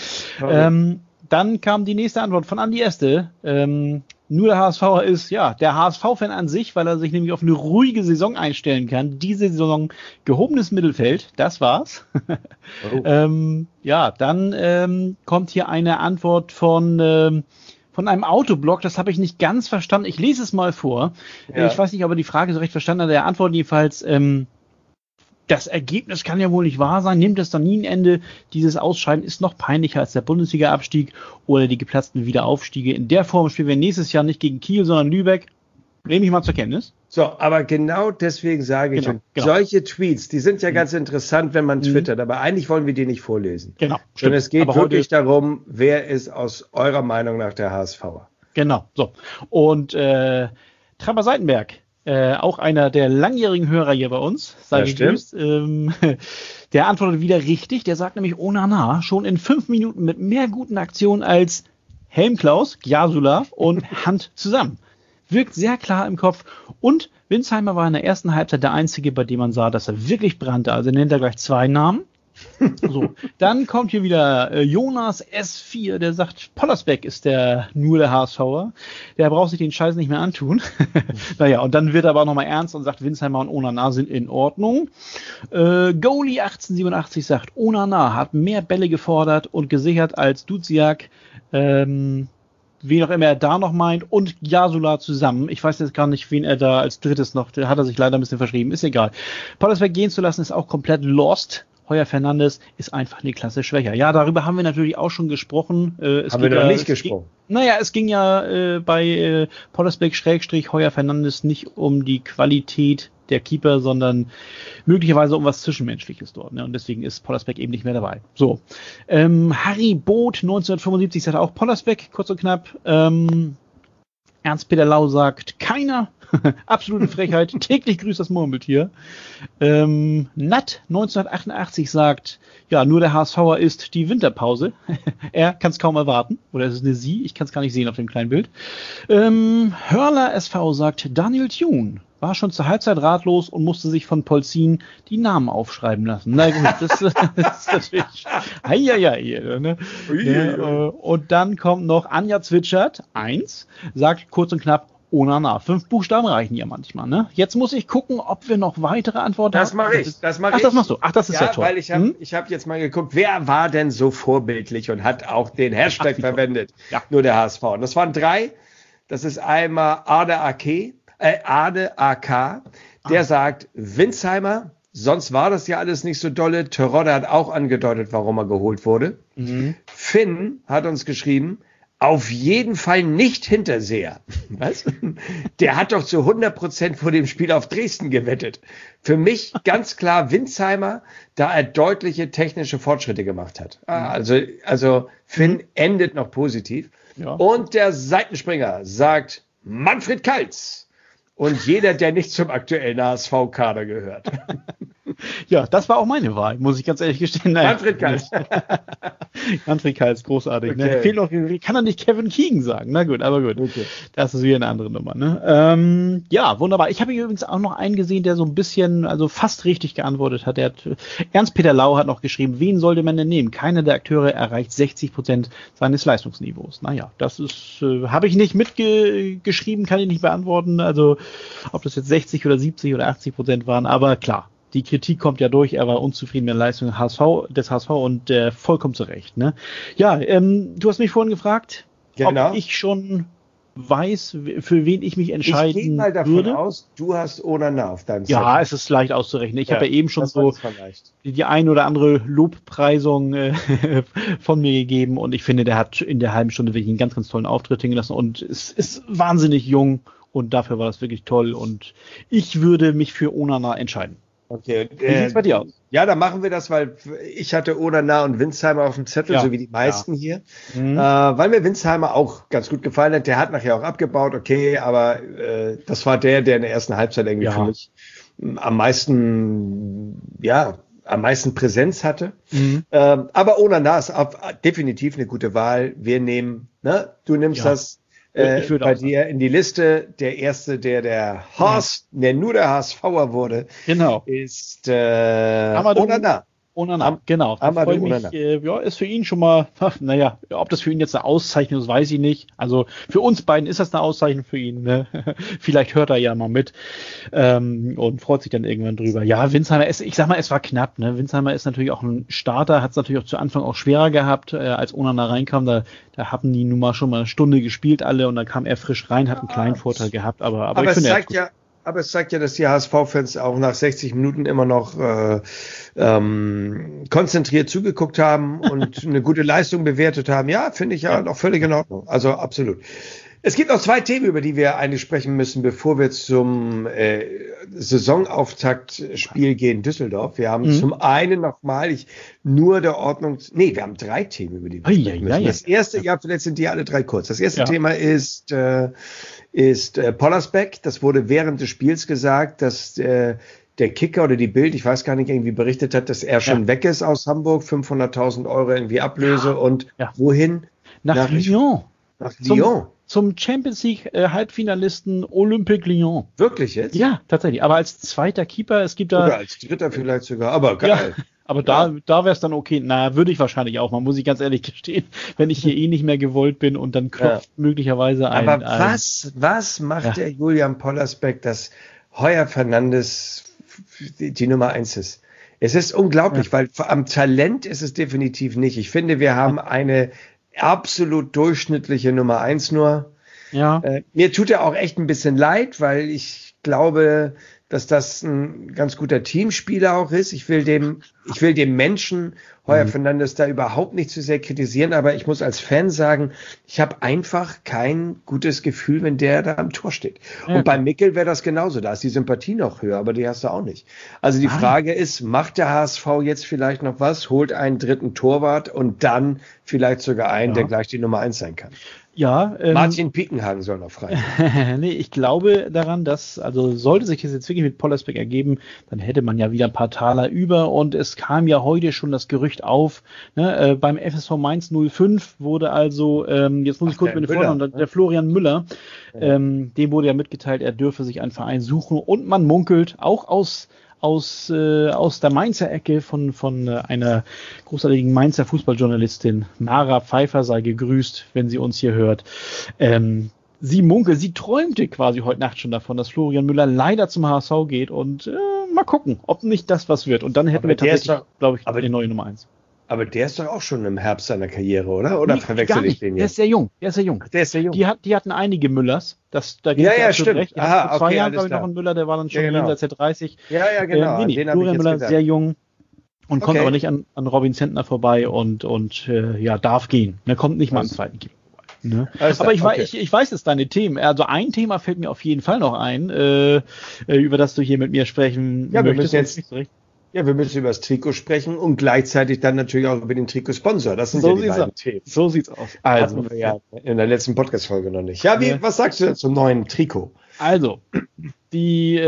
Dann kam die nächste Antwort von Andi Este. Nur der HSV ist, der HSV-Fan an sich, weil er sich nämlich auf eine ruhige Saison einstellen kann. Diese Saison gehobenes Mittelfeld, das war's. Dann kommt hier eine Antwort von einem Autoblog, das habe ich nicht ganz verstanden. Ich lese es mal vor. Ja. Ich weiß nicht, ob er die Frage so recht verstanden hat. Der Antwort jedenfalls, das Ergebnis kann ja wohl nicht wahr sein. Nimmt es dann nie ein Ende? Dieses Ausscheiden ist noch peinlicher als der Bundesliga-Abstieg oder die geplatzten Wiederaufstiege. In der Form spielen wir nächstes Jahr nicht gegen Kiel, sondern Lübeck. Nehme ich mal zur Kenntnis. So, aber genau deswegen sage ich, solche Tweets, die sind ja ganz interessant, wenn man twittert, aber eigentlich wollen wir die nicht vorlesen. Genau. Und es geht wirklich darum, wer ist aus eurer Meinung nach der HSVer. Genau, so. Und Trapper Seitenberg, auch einer der langjährigen Hörer hier bei uns, sei gegrüßt. Der antwortet wieder richtig. Der sagt nämlich Onana schon in 5 Minuten mit mehr guten Aktionen als Helmklaus, Gyasula und Hand zusammen. Wirkt sehr klar im Kopf. Und Winsheimer war in der ersten Halbzeit der Einzige, bei dem man sah, dass er wirklich brannte. Also nennt er gleich 2 Namen. So, dann kommt hier wieder Jonas S4, der sagt, Pollersbeck ist nur der HSVer. Der braucht sich den Scheiß nicht mehr antun. Und dann wird er aber auch nochmal ernst und sagt, Winsheimer und Onana sind in Ordnung. Goalie 1887 sagt, Onana hat mehr Bälle gefordert und gesichert als Duziak. Wen auch immer er da noch meint, und Gyasula zusammen. Ich weiß jetzt gar nicht, wen er da als drittes noch, da hat er sich leider ein bisschen verschrieben, ist egal. Pollersbeck gehen zu lassen ist auch komplett lost. Heuer Fernandes ist einfach eine Klasse schwächer. Ja, darüber haben wir natürlich auch schon gesprochen. Haben wir noch nicht gesprochen? Es ging ja bei Pollersbeck / Heuer Fernandes nicht um die Qualität der Keeper, sondern möglicherweise um was Zwischenmenschliches dort. Ne? Und deswegen ist Pollersbeck eben nicht mehr dabei. So, Harry Both 1975 sagt auch Pollersbeck, kurz und knapp. Ernst-Peter Lau sagt keiner. Absolute Frechheit. Täglich grüßt das Murmeltier. Nat 1988 sagt, ja, nur der HSVer ist die Winterpause. Er kann es kaum erwarten. Oder ist es eine Sie? Ich kann es gar nicht sehen auf dem kleinen Bild. Hörler SV sagt, Daniel Thune war schon zur Halbzeit ratlos und musste sich von Polzin die Namen aufschreiben lassen. Na gut, das ist natürlich... Ne? Und dann kommt noch Anja Zwitschert, 1, sagt kurz und knapp, Onana. 5 Buchstaben reichen ja manchmal, ne? Jetzt muss ich gucken, ob wir noch weitere Antworten haben. Das mache ich. Das machst du. Ach, das ist ja toll. Weil ich hab jetzt mal geguckt, wer war denn so vorbildlich und hat auch den Hashtag verwendet? Ja. Nur der HSV. Und das waren 3. Das ist einmal Ade AK. Der sagt, Winsheimer, sonst war das ja alles nicht so dolle. Terodde hat auch angedeutet, warum er geholt wurde. Mhm. Finn hat uns geschrieben, auf jeden Fall nicht Hinterseher. Was? Der hat doch zu 100% vor dem Spiel auf Dresden gewettet. Für mich ganz klar Winsheimer, da er deutliche technische Fortschritte gemacht hat. Also Finn endet noch positiv. Ja. Und der Seitenspringer sagt Manfred Kaltz. Und jeder, der nicht zum aktuellen HSV-Kader gehört. Ja, das war auch meine Wahl, muss ich ganz ehrlich gestehen. Nein. Manfred Kaltz. Manfred Kaltz, großartig. Okay. Ne? Fehlt noch, kann er nicht Kevin Keegan sagen. Na gut, aber gut. Okay. Das ist wieder eine andere Nummer. Ne? Ja, wunderbar. Ich habe hier übrigens auch noch einen gesehen, der so ein bisschen, also fast richtig geantwortet hat. Ernst-Peter Lau hat noch geschrieben, wen sollte man denn nehmen? Keiner der Akteure erreicht 60% seines Leistungsniveaus. Naja, das ist, habe ich nicht mitgeschrieben, kann ich nicht beantworten. Also, ob das jetzt 60 oder 70 oder 80% waren, aber klar. Die Kritik kommt ja durch, er war unzufrieden mit der Leistung des HSV und vollkommen zu Recht. Ne? Ja, du hast mich vorhin gefragt, ob ich schon weiß, für wen ich mich entscheiden würde. Ich gehe mal davon aus, du hast Onana auf deinem Zettel. Ja, es ist leicht auszurechnen. Ich habe ja eben schon so die ein oder andere Lobpreisung von mir gegeben und ich finde, der hat in der halben Stunde wirklich einen ganz, ganz tollen Auftritt hingelassen und es ist wahnsinnig jung und dafür war das wirklich toll und ich würde mich für Onana entscheiden. Okay, wie sieht's bei dir aus? Ja, dann machen wir das, weil ich hatte Onana und Winsheimer auf dem Zettel, so wie die meisten hier. Mhm. Weil mir Winsheimer auch ganz gut gefallen hat. Der hat nachher auch abgebaut, okay, aber das war der in der ersten Halbzeit irgendwie für mich am meisten Präsenz hatte. Mhm. Aber Onana ist definitiv eine gute Wahl. Wir nehmen, ne? Du nimmst das bei dir in die Liste. Der erste, der nur der HSVer wurde, ist Onana. Onana, genau. Freue mich, ist für ihn schon mal, ob das für ihn jetzt eine Auszeichnung ist, weiß ich nicht. Also für uns beiden ist das eine Auszeichnung für ihn. Ne? Vielleicht hört er ja mal mit und freut sich dann irgendwann drüber. Ja, Winsheimer, ich sag mal, es war knapp. Ne? Winsheimer ist natürlich auch ein Starter, hat es natürlich auch zu Anfang auch schwerer gehabt, als Onana reinkam. Da haben die nun mal schon mal eine Stunde gespielt alle und dann kam er frisch rein, hat einen kleinen Vorteil gehabt. Aber ich finde, aber es zeigt ja, dass die HSV-Fans auch nach 60 Minuten immer noch konzentriert zugeguckt haben und eine gute Leistung bewertet haben. Ja, finde ich ja noch völlig in Ordnung. Also absolut. Es gibt noch 2 Themen, über die wir eigentlich sprechen müssen, bevor wir zum Saisonauftaktspiel gegen Düsseldorf. Wir haben zum einen nochmal, wir haben 3 Themen, über die wir sprechen müssen. Das erste, vielleicht sind die alle 3 kurz. Das erste Thema ist Pollersbeck. Das wurde während des Spiels gesagt, dass der Kicker oder die Bild, ich weiß gar nicht, irgendwie berichtet hat, dass er schon weg ist aus Hamburg, 500.000 € irgendwie Ablöse und wohin? Nach Lyon. Nach Lyon. Zum Champions League Halbfinalisten Olympique Lyon. Wirklich jetzt? Ja, tatsächlich. Aber als zweiter Keeper, es gibt da... Oder als dritter vielleicht sogar, aber geil. Ja, aber da wäre es dann okay. Na, würde ich wahrscheinlich auch. Man muss ich ganz ehrlich gestehen, wenn ich hier nicht mehr gewollt bin und dann klopft möglicherweise ein... Aber was macht der Julian Pollersbeck, dass Heuer Fernandes die Nummer 1 ist? Es ist unglaublich, weil am Talent ist es definitiv nicht. Ich finde, wir haben eine absolut durchschnittliche Nummer 1 nur. Ja. Mir tut er auch echt ein bisschen leid, weil ich glaube, dass das ein ganz guter Teamspieler auch ist. Ich will dem Menschen Heuer Fernandes da überhaupt nicht zu sehr kritisieren, aber ich muss als Fan sagen, ich habe einfach kein gutes Gefühl, wenn der da am Tor steht. Ja. Und bei Mickel wäre das genauso, da ist die Sympathie noch höher, aber die hast du auch nicht. Also die Frage ist, macht der HSV jetzt vielleicht noch was, holt einen dritten Torwart und dann vielleicht sogar einen, der gleich die Nummer 1 sein kann? Ja, Martin Piekenhagen soll noch frei. Nee, ich glaube daran, dass, also sollte sich das jetzt wirklich mit Pollersbeck ergeben, dann hätte man ja wieder ein paar Taler über und es kam ja heute schon das Gerücht auf, ne, beim FSV Mainz 05 wurde also, jetzt muss ich kurz mit vorne, der Florian Müller, dem wurde ja mitgeteilt, er dürfe sich einen Verein suchen und man munkelt auch aus der Mainzer Ecke von einer großartigen Mainzer Fußballjournalistin, Mara Pfeiffer, sei gegrüßt, wenn sie uns hier hört. Sie träumte quasi heute Nacht schon davon, dass Florian Müller leider zum HSV geht und mal gucken, ob nicht das was wird. Und dann hätten wir tatsächlich, glaube ich, die neue Nummer 1. Aber der ist doch auch schon im Herbst seiner Karriere, oder? Oder verwechsel ich den jetzt? Der ist sehr jung. Der ist sehr jung. Die hatten einige Müllers. Da geht stimmt. Recht. Vor 2 Jahren, glaube ich, noch ein Müller, der war dann schon jenseits der 30. Ja, genau. Florian Müller, sehr jung und kommt aber nicht an Robin Zentner vorbei und darf gehen. Er kommt nicht mal am zweiten Keeper vorbei. Ne? Aber ich weiß jetzt deine Themen. Also ein Thema fällt mir auf jeden Fall noch ein, über das du hier mit mir sprechen möchtest. Wir müssen über das Trikot sprechen und gleichzeitig dann natürlich auch über den Trikotsponsor. Das sind die beiden Themen. So sieht's aus. Also, hatten wir ja in der letzten Podcast-Folge noch nicht. Ja, was sagst du denn zum neuen Trikot? Also, die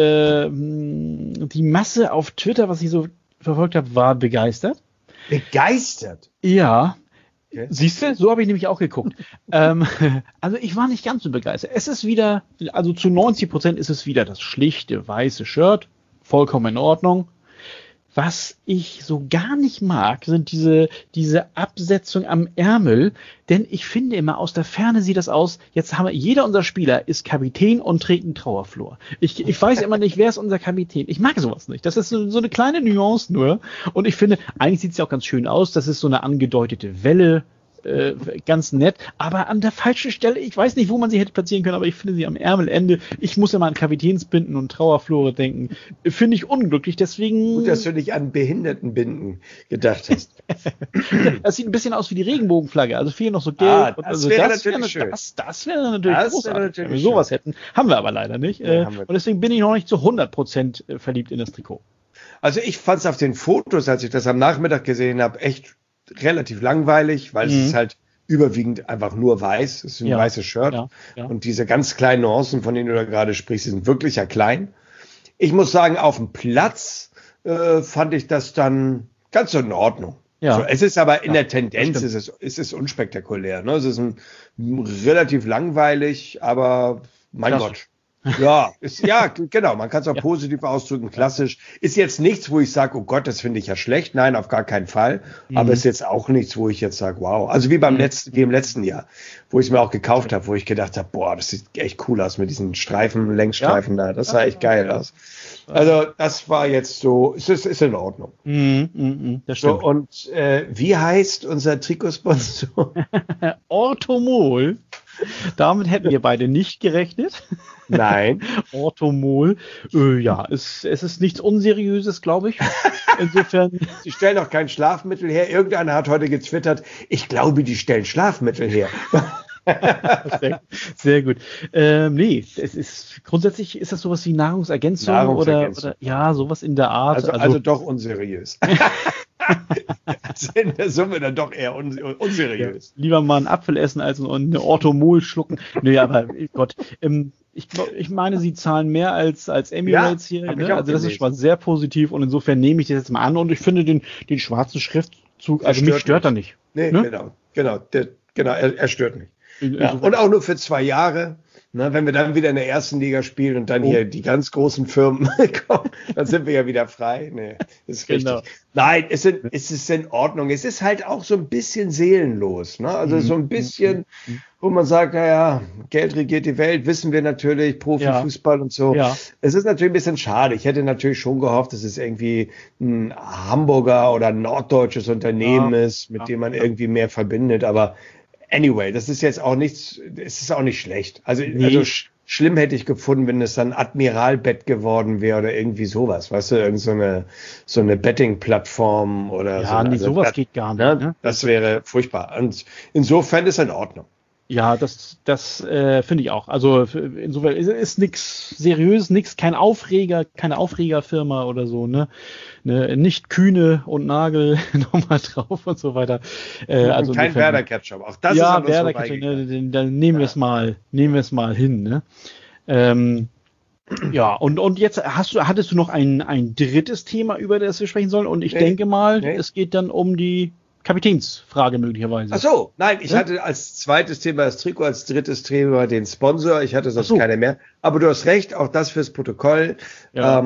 Masse auf Twitter, was ich so verfolgt habe, war begeistert. Begeistert? Ja. Okay. Siehst du, so habe ich nämlich auch geguckt. Also ich war nicht ganz so begeistert. Es ist wieder, also zu 90% ist es wieder das schlichte weiße Shirt. Vollkommen in Ordnung. Was ich so gar nicht mag, sind diese Absetzung am Ärmel, denn ich finde immer, aus der Ferne sieht das aus, jetzt haben wir, jeder unserer Spieler ist Kapitän und trägt einen Trauerflor. Ich weiß immer nicht, wer ist unser Kapitän. Ich mag sowas nicht. Das ist so eine kleine Nuance nur. Und ich finde, eigentlich sieht es ja auch ganz schön aus. Das ist so eine angedeutete Welle. Ganz nett, aber an der falschen Stelle, ich weiß nicht, wo man sie hätte platzieren können, aber ich finde sie am Ärmelende. Ich muss immer an Kapitänsbinden und Trauerflore denken. Finde ich unglücklich, deswegen... Gut, dass du nicht an Behindertenbinden gedacht hast. Das sieht ein bisschen aus wie die Regenbogenflagge, also fehlen noch so Gelb. Das wäre natürlich schön. Das wäre natürlich großartig, wenn wir sowas hätten. Haben wir aber leider nicht. Und deswegen bin ich noch nicht zu 100% verliebt in das Trikot. Also ich fand es auf den Fotos, als ich das am Nachmittag gesehen habe, echt relativ langweilig, weil es ist halt überwiegend einfach nur weiß. Es ist ein weißes Shirt. Ja. Und diese ganz kleinen Nuancen, von denen du da gerade sprichst, die sind wirklich ja klein. Ich muss sagen, auf dem Platz fand ich das dann ganz so in Ordnung. Ja. So, es ist aber in der Tendenz ist es unspektakulär. Ne? Es ist relativ langweilig, aber mein Gott. Ja, genau, man kann es auch positiv ausdrücken, klassisch. Ist jetzt nichts, wo ich sage, oh Gott, das finde ich ja schlecht. Nein, auf gar keinen Fall. Aber ist jetzt auch nichts, wo ich jetzt sage, wow. Also wie im letzten Jahr, wo ich es mir auch gekauft habe, wo ich gedacht habe, boah, das sieht echt cool aus mit diesen Streifen, Längsstreifen da. Das sah echt geil aus. Also das war jetzt so, ist in Ordnung. Das stimmt. So, und wie heißt unser Trikotsponsor? Orthomol. Damit hätten wir beide nicht gerechnet. Nein. Orthomol. Es ist nichts Unseriöses, glaube ich. Insofern. Sie stellen auch kein Schlafmittel her. Irgendeiner hat heute getwittert, ich glaube, die stellen Schlafmittel her. Sehr gut. Grundsätzlich ist das sowas wie Nahrungsergänzung, oder sowas in der Art. Also doch unseriös. Also in der Summe dann doch eher unseriös. Ja, lieber mal einen Apfel essen als eine Orthomol schlucken. Nee, aber Gott, ich meine, sie zahlen mehr als Emirates hier. Ne? Also das ist schon mal sehr positiv und insofern nehme ich das jetzt mal an und ich finde den schwarzen Schriftzug, also mich stört er nicht. Nee, ne? Genau, er stört nicht. Ja, und auch nur für 2 Jahre. Na, wenn wir dann wieder in der ersten Liga spielen und dann hier die ganz großen Firmen kommen, dann sind wir ja wieder frei. Nee, das ist richtig. Nein, es ist in Ordnung. Es ist halt auch so ein bisschen seelenlos. Ne? Also so ein bisschen, wo man sagt, naja, Geld regiert die Welt, wissen wir natürlich, Profifußball und so. Ja. Es ist natürlich ein bisschen schade. Ich hätte natürlich schon gehofft, dass es irgendwie ein Hamburger oder ein norddeutsches Unternehmen ist, mit dem man irgendwie mehr verbindet. Aber Anyway, das ist jetzt auch nichts, es ist auch nicht schlecht. Also, Nee. also schlimm hätte ich gefunden, wenn es dann Admiralbett geworden wäre oder irgendwie sowas, weißt du, so eine Betting-Plattform oder so. Ja, nee, Also sowas geht gar nicht. Ne? Das wäre furchtbar. Und insofern ist es in Ordnung. Ja, das finde ich auch. Also insofern ist nichts Seriöses, kein Aufreger, keine Aufregerfirma oder so, ne? Nicht Kühne und Nagel nochmal drauf und so weiter. Also kein Werder Ketchup. Auch das ja, ist an uns Werder Ketchup, ne, dann nehmen wir es mal hin, ne? Ja, und jetzt hattest du noch ein drittes Thema, über das wir sprechen sollen, und ich denke mal, es geht dann um die Kapitänsfrage möglicherweise. Ach so, nein, ich hatte als zweites Thema das Trikot, als drittes Thema den Sponsor. Ich hatte sonst keine mehr. Aber du hast recht, auch das fürs Protokoll. Ja.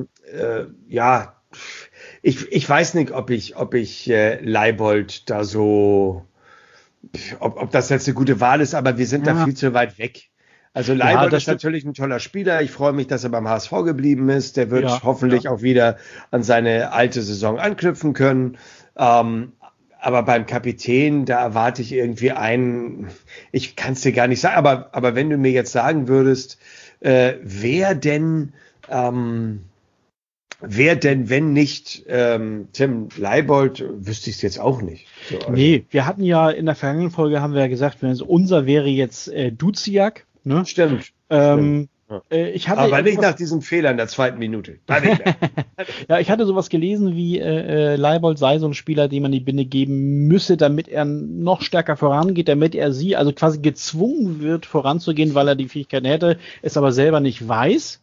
Ich weiß nicht, ob ich Leibold da so, ob das jetzt eine gute Wahl ist, aber wir sind da viel zu weit weg. Also Leibold ist natürlich ein toller Spieler. Ich freue mich, dass er beim HSV geblieben ist. Der wird hoffentlich auch wieder an seine alte Saison anknüpfen können. Aber beim Kapitän, da erwarte ich irgendwie ich kann es dir gar nicht sagen, aber wenn du mir jetzt sagen würdest, wer denn, wenn nicht Tim Leibold, wüsste ich es jetzt auch nicht. So, also. Nee, wir hatten ja in der vergangenen Folge, haben wir ja gesagt, unser wäre jetzt Duziak. Ne? Stimmt. Aber nicht nach diesem Fehler in der zweiten Minute. Ja, ich hatte sowas gelesen wie Leibold sei so ein Spieler, dem man die Binde geben müsse, damit er noch stärker vorangeht, damit er also quasi gezwungen wird, voranzugehen, weil er die Fähigkeiten hätte, es aber selber nicht weiß.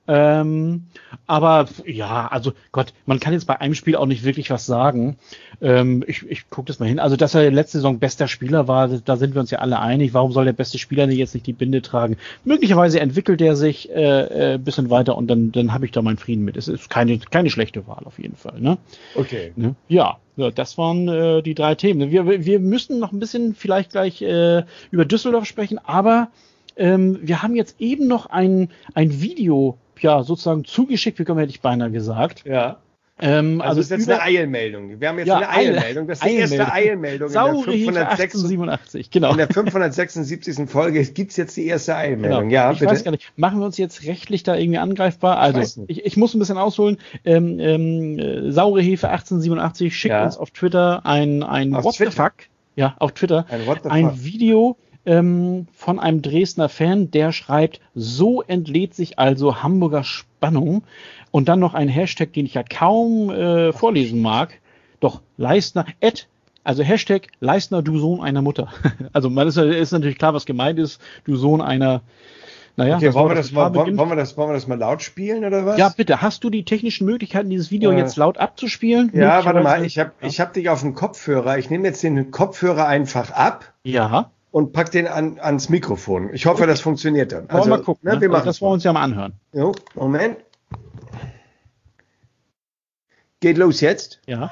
Aber ja, also Gott, man kann jetzt bei einem Spiel auch nicht wirklich was sagen. Ich gucke das mal hin. Also, dass er letzte Saison bester Spieler war, da sind wir uns ja alle einig. Warum soll der beste Spieler jetzt nicht die Binde tragen? Möglicherweise entwickelt er sich bisschen weiter und dann habe ich da meinen Frieden mit. Es ist keine schlechte Wahl auf jeden Fall. Ne? Okay. Ne? Ja, das waren die drei Themen. Wir müssen noch ein bisschen vielleicht gleich über Düsseldorf sprechen, aber wir haben jetzt eben noch ein Video sozusagen zugeschickt bekommen, hätte ich beinahe gesagt. Ja. Also ist jetzt eine Eilmeldung. Wir haben jetzt eine Eilmeldung. Das ist die erste Eilmeldung Saure Hefe 1887, genau. In der 576. Folge gibt es jetzt die erste Eilmeldung. Genau. Ja, ich weiß gar nicht, machen wir uns jetzt rechtlich da irgendwie angreifbar? Also, ich muss ein bisschen ausholen. Saure Hefe 1887 schickt uns auf Twitter ein What the fuck? Ja, auf Twitter. Ein Video von einem Dresdner Fan, der schreibt, so entlädt sich also Hamburger Spannung, und dann noch ein Hashtag, den ich ja kaum vorlesen mag, doch Leistner, Hashtag Leistner, du Sohn einer Mutter. Also man ist natürlich klar, was gemeint ist, du Sohn einer, okay, wollen wir das mal laut spielen oder was? Ja, bitte, hast du die technischen Möglichkeiten, dieses Video jetzt laut abzuspielen? Ja, warte mal, ich hab dich auf dem Kopfhörer, ich nehme jetzt den Kopfhörer einfach ab. Ja. Und pack den ans Mikrofon. Ich hoffe, das funktioniert dann. Wollen wir mal gucken. Ne? Das wollen wir uns ja mal anhören. Jo, Moment. Geht los jetzt? Ja.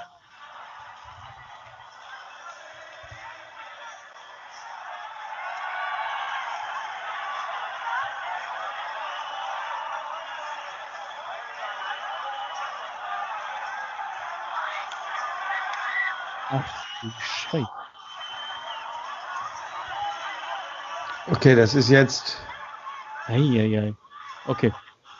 Ach du Scheiße. Okay, das ist jetzt. Eieiei. Okay.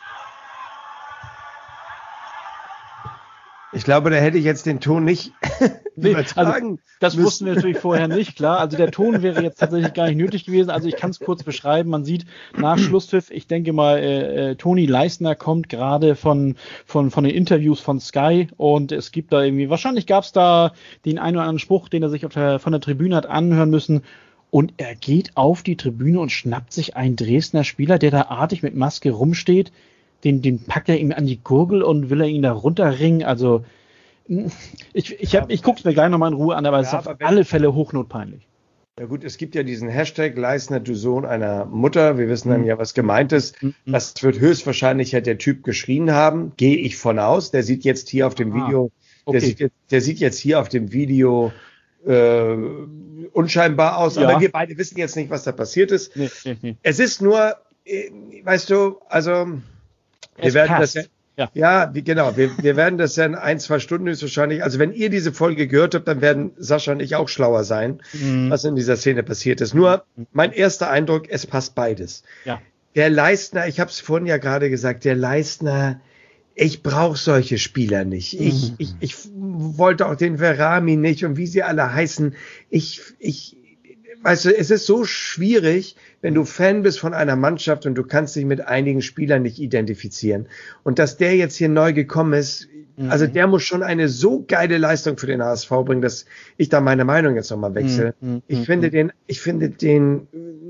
Ich glaube, da hätte ich jetzt den Ton nicht übertragen. Also, das wussten wir natürlich vorher nicht, klar. Also der Ton wäre jetzt tatsächlich gar nicht nötig gewesen. Also ich kann es kurz beschreiben. Man sieht nach Schlusspfiff, ich denke mal, Toni Leistner kommt gerade von den Interviews von Sky, und es gibt da irgendwie, wahrscheinlich gab es da den einen oder anderen Spruch, den er sich von der Tribüne hat anhören müssen. Und er geht auf die Tribüne und schnappt sich einen Dresdner Spieler, der da artig mit Maske rumsteht. Den packt er ihm an die Gurgel und will er ihn da runterringen. Also ich gucke es mir gleich nochmal in Ruhe an, aber es ist auf alle Fälle hochnotpeinlich. Ja gut, es gibt ja diesen Hashtag Leistner, du Sohn einer Mutter. Wir wissen dann ja, was gemeint ist. Das wird höchstwahrscheinlich der Typ geschrien haben. Gehe ich von aus. Der sieht jetzt hier auf dem Video, der sieht jetzt hier auf dem Video unscheinbar aus, aber wir beide wissen jetzt nicht, was da passiert ist. Nee. Es ist nur, weißt du, also wir werden Ja, genau. Wir werden das ja in 1-2 Stunden höchstwahrscheinlich, also wenn ihr diese Folge gehört habt, dann werden Sascha und ich auch schlauer sein, was in dieser Szene passiert ist. Nur mein erster Eindruck, es passt beides. Ja. Der Leistner, ich habe es vorhin ja gerade gesagt, der Leistner, ich brauche solche Spieler nicht. Ich wollte auch den Verami nicht und wie sie alle heißen. Weißt du, es ist so schwierig, wenn du Fan bist von einer Mannschaft und du kannst dich mit einigen Spielern nicht identifizieren. Und dass der jetzt hier neu gekommen ist, also der muss schon eine so geile Leistung für den HSV bringen, dass ich da meine Meinung jetzt nochmal wechsle. Ich finde den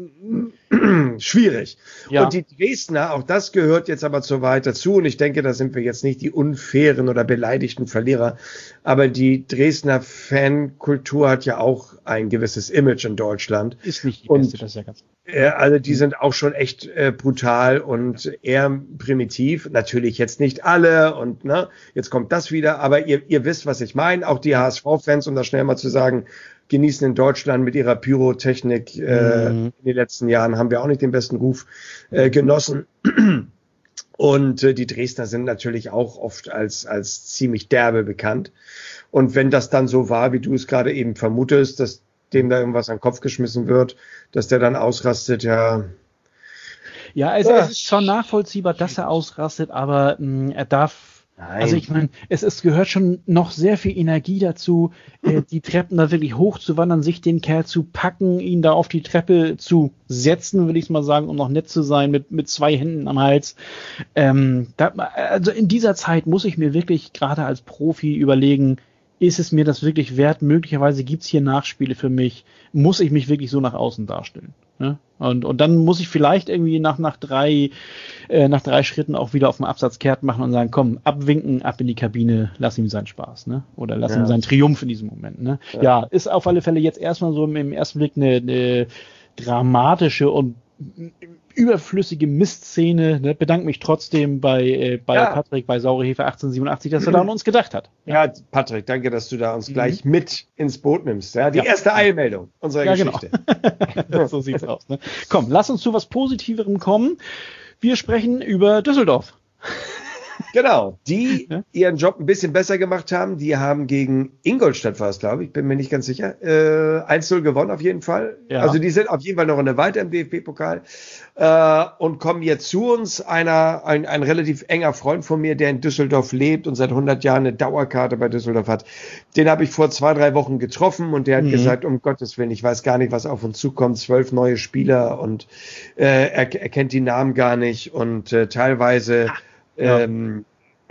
schwierig. Ja. Und die Dresdner, auch das gehört jetzt aber so weit dazu. Und ich denke, da sind wir jetzt nicht die unfairen oder beleidigten Verlierer. Aber die Dresdner Fankultur hat ja auch ein gewisses Image in Deutschland. Ist nicht die beste, das ist ja ganz. Also die sind auch schon echt brutal und eher primitiv. Natürlich jetzt nicht alle und jetzt kommt das wieder. Aber ihr wisst, was ich meine. Auch die HSV-Fans, um das schnell mal zu sagen, genießen in Deutschland mit ihrer Pyrotechnik in den letzten Jahren, haben wir auch nicht den besten Ruf genossen. Und die Dresdner sind natürlich auch oft als ziemlich derbe bekannt. Und wenn das dann so war, wie du es gerade eben vermutest, dass dem da irgendwas an den Kopf geschmissen wird, dass der dann ausrastet, ja. Ja, es ist schon nachvollziehbar, dass er ausrastet, aber er darf. Nein. Also ich meine, es gehört schon noch sehr viel Energie dazu, die Treppen da wirklich hochzuwandern, sich den Kerl zu packen, ihn da auf die Treppe zu setzen, will ich mal sagen, um noch nett zu sein, mit 2 Händen am Hals. Also in dieser Zeit muss ich mir wirklich gerade als Profi überlegen, ist es mir das wirklich wert? Möglicherweise gibt's hier Nachspiele für mich. Muss ich mich wirklich so nach außen darstellen? Ne? Und dann muss ich vielleicht irgendwie nach 3 Schritten auch wieder auf dem Absatz kehrt machen und sagen, komm, abwinken, ab in die Kabine, lass ihm seinen Spaß, ne? Oder lass ihm seinen Triumph in diesem Moment, ne? Ja, ist auf alle Fälle jetzt erstmal so im ersten Blick eine dramatische und überflüssige Mistszene, ne? Bedanke mich trotzdem bei Patrick, bei Saure Hefe 1887, dass er da an uns gedacht hat. Ja, Patrick, danke, dass du da uns gleich mit ins Boot nimmst. Ja, die erste Eilmeldung unserer Geschichte. Genau. So sieht's aus. Ne? Komm, lass uns zu was Positiverem kommen. Wir sprechen über Düsseldorf. Genau, die ihren Job ein bisschen besser gemacht haben. Die haben gegen Ingolstadt, war es, glaube ich, bin mir nicht ganz sicher, 1-0 gewonnen auf jeden Fall. Ja. Also die sind auf jeden Fall noch eine weiter im DFB-Pokal und kommen jetzt zu uns. Ein relativ enger Freund von mir, der in Düsseldorf lebt und seit 100 Jahren eine Dauerkarte bei Düsseldorf hat. Den habe ich vor 2-3 Wochen getroffen und der hat gesagt, um Gottes Willen, ich weiß gar nicht, was auf uns zukommt. 12 neue Spieler und er kennt die Namen gar nicht und teilweise haben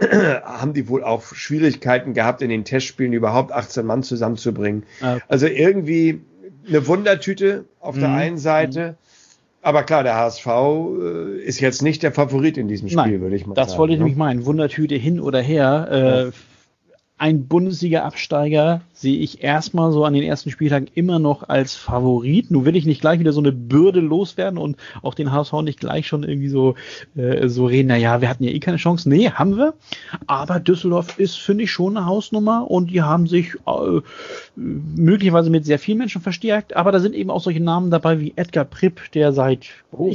die wohl auch Schwierigkeiten gehabt, in den Testspielen überhaupt 18 Mann zusammenzubringen. Okay. Also irgendwie eine Wundertüte auf der einen Seite. Aber klar, der HSV ist jetzt nicht der Favorit in diesem Spiel, würde ich mal sagen. Das wollte ich nämlich meinen. Wundertüte hin oder her. Ein Bundesliga-Absteiger sehe ich erstmal so an den ersten Spieltagen immer noch als Favorit. Nun will ich nicht gleich wieder so eine Bürde loswerden und auch den HSV nicht gleich schon irgendwie so reden, naja, wir hatten ja eh keine Chance. Nee, haben wir. Aber Düsseldorf ist, finde ich, schon eine Hausnummer und die haben sich möglicherweise mit sehr vielen Menschen verstärkt. Aber da sind eben auch solche Namen dabei wie Edgar Pripp, der seit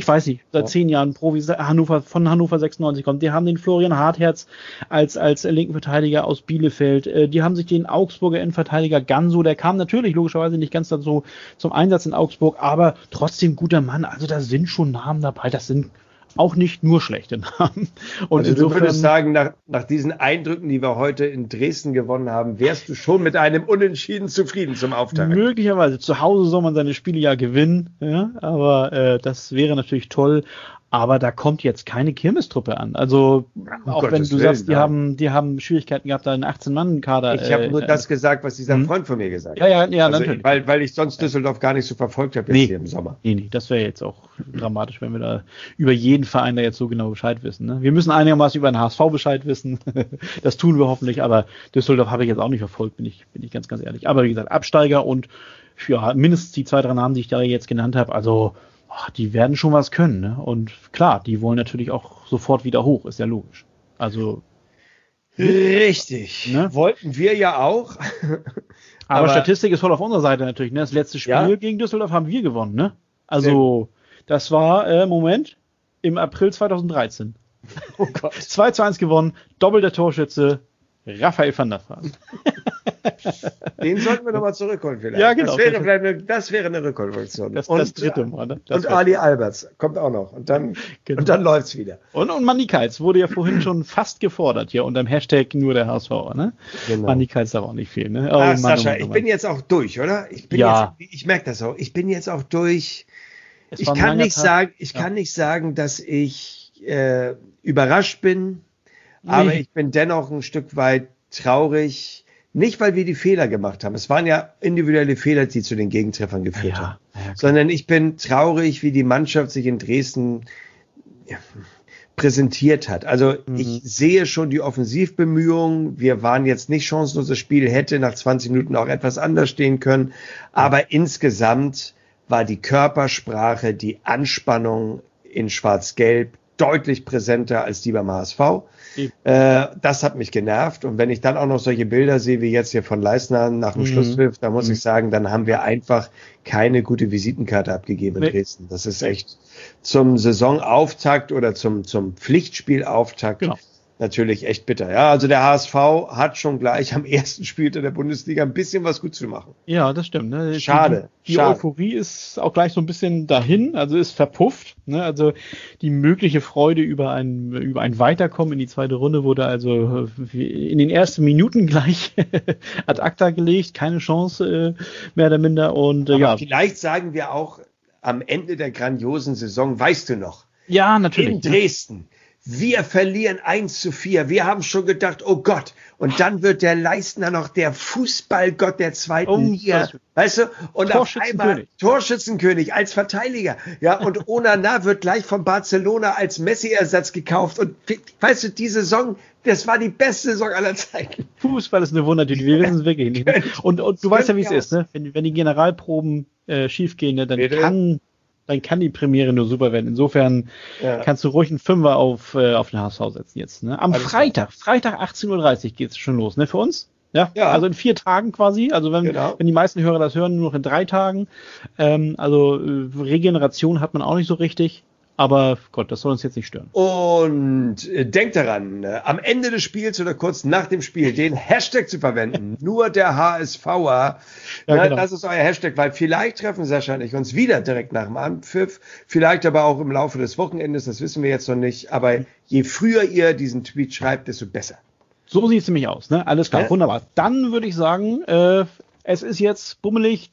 10 Jahren Profi von Hannover 96 kommt. Die haben den Florian Hartherz als linken Verteidiger aus Bielefeld. Die haben sich den Augsburger Innenverteidiger Ganso, der kam natürlich logischerweise nicht ganz dazu zum Einsatz in Augsburg, aber trotzdem guter Mann. Also da sind schon Namen dabei, das sind auch nicht nur schlechte Namen. Und also du würdest sagen, nach diesen Eindrücken, die wir heute in Dresden gewonnen haben, wärst du schon mit einem Unentschieden zufrieden zum Auftakt? Möglicherweise. Zu Hause soll man seine Spiele ja gewinnen, ja, aber das wäre natürlich toll. Aber da kommt jetzt keine Kirmestruppe an. Also, auch wenn du sagst, die haben Schwierigkeiten gehabt, da einen 18-Mann-Kader. Ich habe nur das gesagt, was dieser Freund von mir gesagt hat. Ja, also, natürlich. Weil ich sonst Düsseldorf gar nicht so verfolgt habe jetzt hier im Sommer. Nee, das wäre jetzt auch dramatisch, wenn wir da über jeden Verein da jetzt so genau Bescheid wissen. Ne? Wir müssen einigermaßen über den HSV Bescheid wissen. Das tun wir hoffentlich, aber Düsseldorf habe ich jetzt auch nicht verfolgt, bin ich ganz, ganz ehrlich. Aber wie gesagt, Absteiger und mindestens die 2, 3 Namen, die ich da jetzt genannt habe, also die werden schon was können, ne? Und klar, die wollen natürlich auch sofort wieder hoch, ist ja logisch. Also richtig, ne? Wollten wir ja auch. aber Statistik ist voll auf unserer Seite natürlich, ne? Das letzte Spiel gegen Düsseldorf haben wir gewonnen, ne? Also das war, im April 2013. Oh Gott. 2:1 gewonnen, doppelter Torschütze, Raphael van der Vaart. Den sollten wir nochmal zurückholen vielleicht. Ja, genau. Das wäre eine Rückholfunktion. Das dritte Mal. Ne? Und Ali Alberts kommt auch noch. Und dann läuft's wieder. Und Manny Keitz wurde ja vorhin schon fast gefordert hier unter dem Hashtag nur der HSV. Ne? Genau. Manny Keitz darf auch nicht fehlen. Ne? Oh, Mann, Sascha, ich bin jetzt auch durch, oder? Ich merke das auch. Ich bin jetzt auch durch. Ich kann nicht sagen, dass ich überrascht bin, aber ich bin dennoch ein Stück weit traurig. Nicht, weil wir die Fehler gemacht haben. Es waren ja individuelle Fehler, die zu den Gegentreffern geführt haben. Ja, sondern ich bin traurig, wie die Mannschaft sich in Dresden präsentiert hat. Also ich sehe schon die Offensivbemühungen. Wir waren jetzt nicht chancenlos. Das Spiel hätte nach 20 Minuten auch etwas anders stehen können. Aber insgesamt war die Körpersprache, die Anspannung in Schwarz-Gelb deutlich präsenter als die beim HSV. Das hat mich genervt. Und wenn ich dann auch noch solche Bilder sehe, wie jetzt hier von Leistner nach dem Schlusspfiff, da muss ich sagen, dann haben wir einfach keine gute Visitenkarte abgegeben in Dresden. Das ist echt zum Saisonauftakt oder zum Pflichtspielauftakt natürlich echt bitter. Ja, also der HSV hat schon gleich am ersten Spieltag der Bundesliga ein bisschen was gut zu machen. Ja, das stimmt. Ne? Schade. Die Euphorie ist auch gleich so ein bisschen dahin, also ist verpufft. Ne? Also die mögliche Freude über ein Weiterkommen in die zweite Runde wurde also in den ersten Minuten gleich ad acta gelegt, keine Chance mehr oder minder. Und vielleicht sagen wir auch am Ende der grandiosen Saison, weißt du noch? Ja, natürlich. In Dresden. Wir verlieren 1:4. Wir haben schon gedacht, oh Gott. Und dann wird der Leistner noch der Fußballgott der zweiten Liga. Weißt du? Und auf einmal Torschützenkönig als Verteidiger. Ja, und Onana wird gleich von Barcelona als Messi-Ersatz gekauft. Und weißt du, die Saison, das war die beste Saison aller Zeiten. Fußball ist eine Wundertüte. Wir wissen es wirklich nicht. Ne? Und du weißt ja, wie es ist. Ne? Wenn die Generalproben schiefgehen, ne, dann kann die Premiere nur super werden. Insofern kannst du ruhig einen Fünfer auf den HSV setzen jetzt. Ne? Am Freitag 18:30 Uhr geht's schon los, ne, für uns? Ja. Also in 4 Tagen quasi. Also wenn die meisten Hörer das hören, nur noch in 3 Tagen. Regeneration hat man auch nicht so richtig. Aber Gott, das soll uns jetzt nicht stören. Und denkt daran, am Ende des Spiels oder kurz nach dem Spiel den Hashtag zu verwenden. Nur der HSVer. Das ist euer Hashtag, weil vielleicht treffen Sascha und ich uns wieder direkt nach dem Anpfiff. Vielleicht aber auch im Laufe des Wochenendes, das wissen wir jetzt noch nicht. Aber je früher ihr diesen Tweet schreibt, desto besser. So sieht es nämlich aus, ne? Alles klar, wunderbar. Dann würde ich sagen, es ist jetzt bummelig,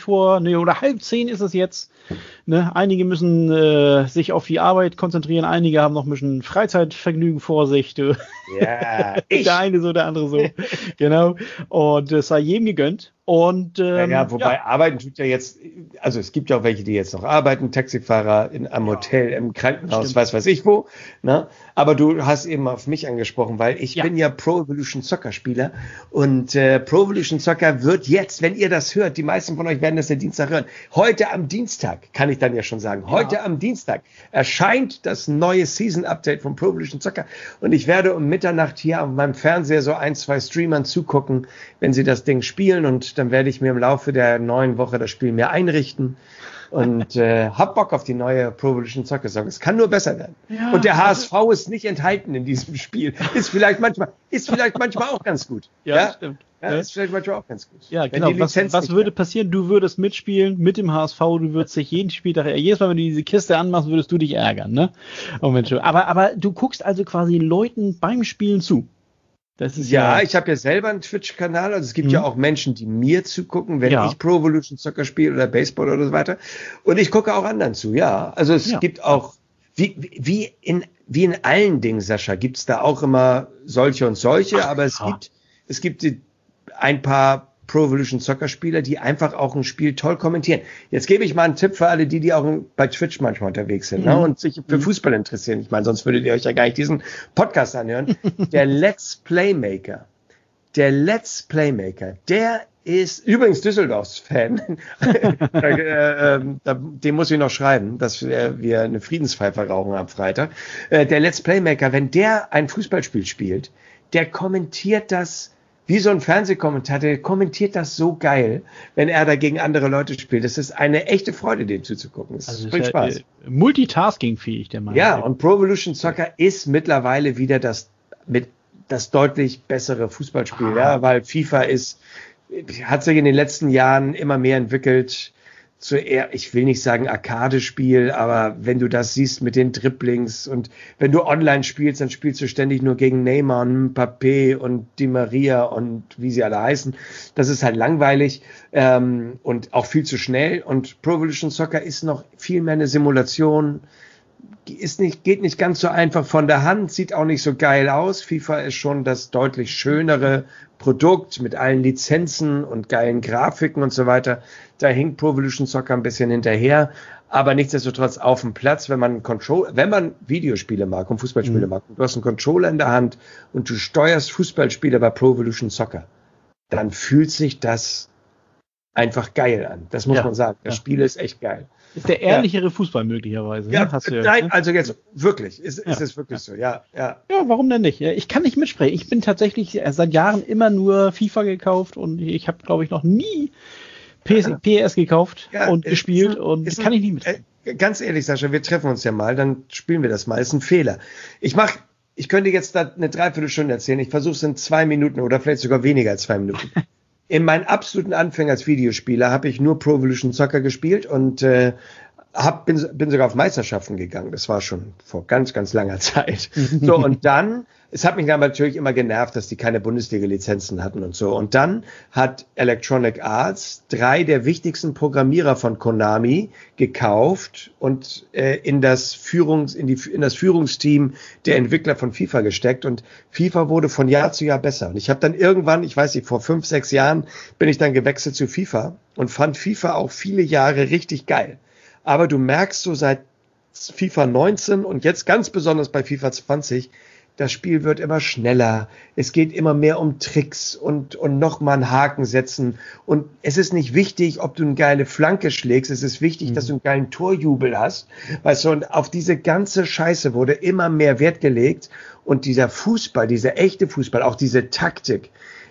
9:30 ist es jetzt. Ne? Einige müssen sich auf die Arbeit konzentrieren, einige haben noch ein bisschen Freizeitvergnügen vor sich. Ja, der eine so, der andere so. Genau. Und es sei jedem gegönnt. Und wobei arbeiten tut ja jetzt, also es gibt ja auch welche, die jetzt noch arbeiten, Taxifahrer am Hotel, im Krankenhaus, weiß ich wo. Ne? Aber du hast eben auf mich angesprochen, weil ich bin ja Pro Evolution Soccer Spieler und Pro Evolution Soccer wird jetzt, wenn ihr das hört, die meisten von euch werden das ja Dienstag hören, heute am Dienstag, kann ich dann ja schon sagen, heute am Dienstag erscheint das neue Season Update von Pro Evolution Soccer und ich werde um Mitternacht hier auf meinem Fernseher so 1, 2 Streamern zugucken, wenn sie das Ding spielen und dann werde ich mir im Laufe der neuen Woche das Spiel mehr einrichten und hab Bock auf die neue Pro Evolution Soccer Saison. Es kann nur besser werden. Ja, und der HSV ist nicht enthalten in diesem Spiel. Ist vielleicht manchmal auch ganz gut. Ja, stimmt. Ja, ist vielleicht manchmal auch ganz gut. Ja, genau. Was würde passieren? Du würdest mitspielen mit dem HSV, du würdest dich jeden Spieltag, jedes Mal, wenn du diese Kiste anmachst, würdest du dich ärgern, ne? Oh Mensch. Aber du guckst also quasi Leuten beim Spielen zu. Das ist ich habe ja selber einen Twitch-Kanal, also es gibt ja auch Menschen, die mir zugucken, wenn ich Pro Evolution Soccer spiele oder Baseball oder so weiter. Und ich gucke auch anderen zu, Also es gibt auch, wie in allen Dingen, Sascha, gibt's da auch immer solche und solche, aber es gibt ein paar Pro Evolution Soccer Spieler, die einfach auch ein Spiel toll kommentieren. Jetzt gebe ich mal einen Tipp für alle, die auch bei Twitch manchmal unterwegs sind, ne, und sich für Fußball interessieren. Ich meine, sonst würdet ihr euch ja gar nicht diesen Podcast anhören. Der Let's Playmaker, der ist übrigens Düsseldorfs Fan. Dem muss ich noch schreiben, dass wir eine Friedenspfeife rauchen am Freitag. Der Let's Playmaker, wenn der ein Fußballspiel spielt, der kommentiert das wie so ein Fernsehkommentator, der kommentiert das so geil, wenn er da gegen andere Leute spielt. Das ist eine echte Freude, dem zuzugucken. Es bringt Spaß. Multitasking-fähig, der Mann. Ja, und Pro Evolution Soccer ist mittlerweile wieder das deutlich bessere Fußballspiel, ja, weil FIFA hat sich in den letzten Jahren immer mehr entwickelt zu eher, ich will nicht sagen Arcade-Spiel, aber wenn du das siehst mit den Dribblings und wenn du online spielst, dann spielst du ständig nur gegen Neymar und Mbappé und Di Maria und wie sie alle heißen. Das ist halt langweilig und auch viel zu schnell. Und Pro Evolution Soccer ist noch viel mehr eine Simulation, geht nicht ganz so einfach von der Hand, sieht auch nicht so geil aus. FIFA ist schon das deutlich schönere Produkt mit allen Lizenzen und geilen Grafiken und so weiter. Da hinkt Pro Evolution Soccer ein bisschen hinterher, aber nichtsdestotrotz auf dem Platz, wenn man Videospiele mag und Fußballspiele mag, du hast einen Controller in der Hand und du steuerst Fußballspiele bei Pro Evolution Soccer, dann fühlt sich das einfach geil an. Das muss man sagen. Das Spiel ist echt geil. Ist der ehrlichere Fußball möglicherweise. Ja, nein, also jetzt wirklich, ist es wirklich so, ja. Ja, warum denn nicht? Ich kann nicht mitsprechen. Ich bin tatsächlich seit Jahren immer nur FIFA gekauft und ich habe, glaube ich, noch nie PS gekauft und gespielt und kann ich nicht mitsprechen. Ganz ehrlich, Sascha, wir treffen uns ja mal, dann spielen wir das mal. Ist ein Fehler. Ich könnte jetzt da eine Dreiviertelstunde erzählen. Ich versuche es in 2 Minuten oder vielleicht sogar weniger als 2 Minuten. In meinen absoluten Anfängen als Videospieler habe ich nur Pro Evolution Soccer gespielt und bin sogar auf Meisterschaften gegangen. Das war schon vor ganz, ganz langer Zeit. So, und dann, es hat mich dann natürlich immer genervt, dass die keine Bundesliga-Lizenzen hatten und so. Und dann hat Electronic Arts 3 der wichtigsten Programmierer von Konami gekauft und in das Führungsteam der Entwickler von FIFA gesteckt. Und FIFA wurde von Jahr zu Jahr besser. Und ich habe dann irgendwann, ich weiß nicht, vor 5, 6 Jahren bin ich dann gewechselt zu FIFA und fand FIFA auch viele Jahre richtig geil. Aber du merkst so seit FIFA 19 und jetzt ganz besonders bei FIFA 20, das Spiel wird immer schneller. Es geht immer mehr um Tricks und nochmal einen Haken setzen. Und es ist nicht wichtig, ob du eine geile Flanke schlägst. Es ist wichtig, dass du einen geilen Torjubel hast. Weißt du, und auf diese ganze Scheiße wurde immer mehr Wert gelegt. Und dieser Fußball, dieser echte Fußball, auch diese Taktik,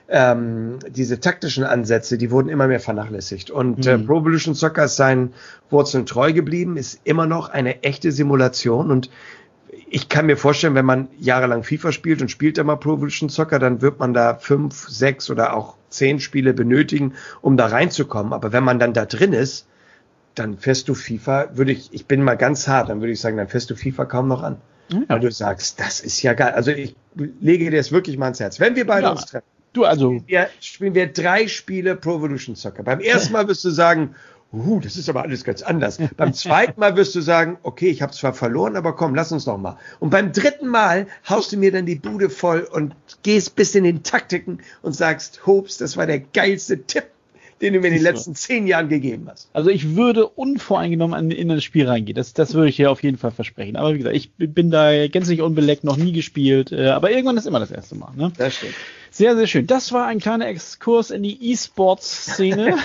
diese taktischen Ansätze, die wurden immer mehr vernachlässigt. Und Pro Evolution Soccer ist seinen Wurzeln treu geblieben, ist immer noch eine echte Simulation. Und ich kann mir vorstellen, wenn man jahrelang FIFA spielt und spielt immer Pro Evolution Soccer, dann wird man da 5, 6 oder auch 10 Spiele benötigen, um da reinzukommen. Aber wenn man dann da drin ist, dann fährst du FIFA, ich bin mal ganz hart, dann würde ich sagen, dann fährst du FIFA kaum noch an. Ja. Weil du sagst, das ist ja geil. Also ich lege dir das wirklich mal ans Herz. Wenn wir beide uns treffen, spielen wir 3 Spiele Pro Evolution Soccer. Beim ersten Mal wirst du sagen, das ist aber alles ganz anders. Beim zweiten Mal wirst du sagen, okay, ich habe zwar verloren, aber komm, lass uns noch mal. Und beim dritten Mal haust du mir dann die Bude voll und gehst bis in den Taktiken und sagst, Hobbs, das war der geilste Tipp, den du mir in den letzten 10 Jahren gegeben hast. Also ich würde unvoreingenommen in das Spiel reingehen. Das würde ich dir auf jeden Fall versprechen. Aber wie gesagt, ich bin da gänzlich unbeleckt, noch nie gespielt. Aber irgendwann ist immer das erste Mal. Ne? Das stimmt. Sehr, sehr schön. Das war ein kleiner Exkurs in die E-Sports-Szene.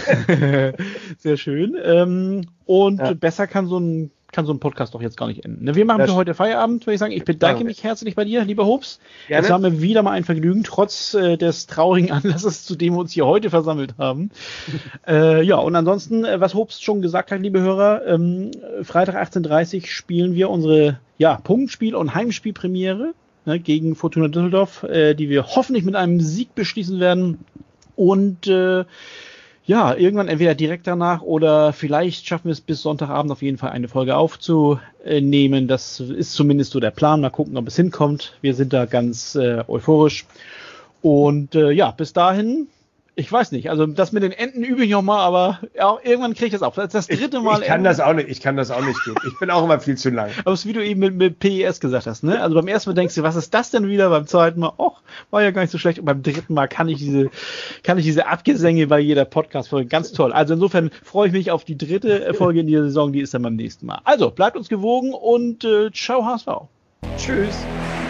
Sehr schön. Besser kann so ein Podcast doch jetzt gar nicht enden. Wir machen für heute Feierabend, würde ich sagen. Ich bedanke mich herzlich bei dir, lieber Hobbs. Es war mir wieder mal ein Vergnügen, trotz des traurigen Anlasses, zu dem wir uns hier heute versammelt haben. Und ansonsten, was Hobbs schon gesagt hat, liebe Hörer, Freitag 18:30 Uhr spielen wir unsere Punktspiel- und Heimspielpremiere gegen Fortuna Düsseldorf, die wir hoffentlich mit einem Sieg beschließen werden. Und irgendwann entweder direkt danach oder vielleicht schaffen wir es bis Sonntagabend auf jeden Fall eine Folge aufzunehmen. Das ist zumindest so der Plan. Mal gucken, ob es hinkommt. Wir sind da ganz euphorisch. Und bis dahin, ich weiß nicht, also das mit den Enten übe ich noch mal, aber irgendwann kriege ich das auch. Das dritte Mal. Ich kann das auch nicht gut. Ich bin auch immer viel zu lang. Aber es ist, wie du eben mit PES gesagt hast, ne? Also beim ersten Mal denkst du, was ist das denn wieder? Beim zweiten Mal, war ja gar nicht so schlecht. Und beim dritten Mal kann ich diese Abgesänge bei jeder Podcast-Folge ganz toll. Also insofern freue ich mich auf die dritte Folge in dieser Saison, die ist dann beim nächsten Mal. Also bleibt uns gewogen und ciao HSV. Tschüss.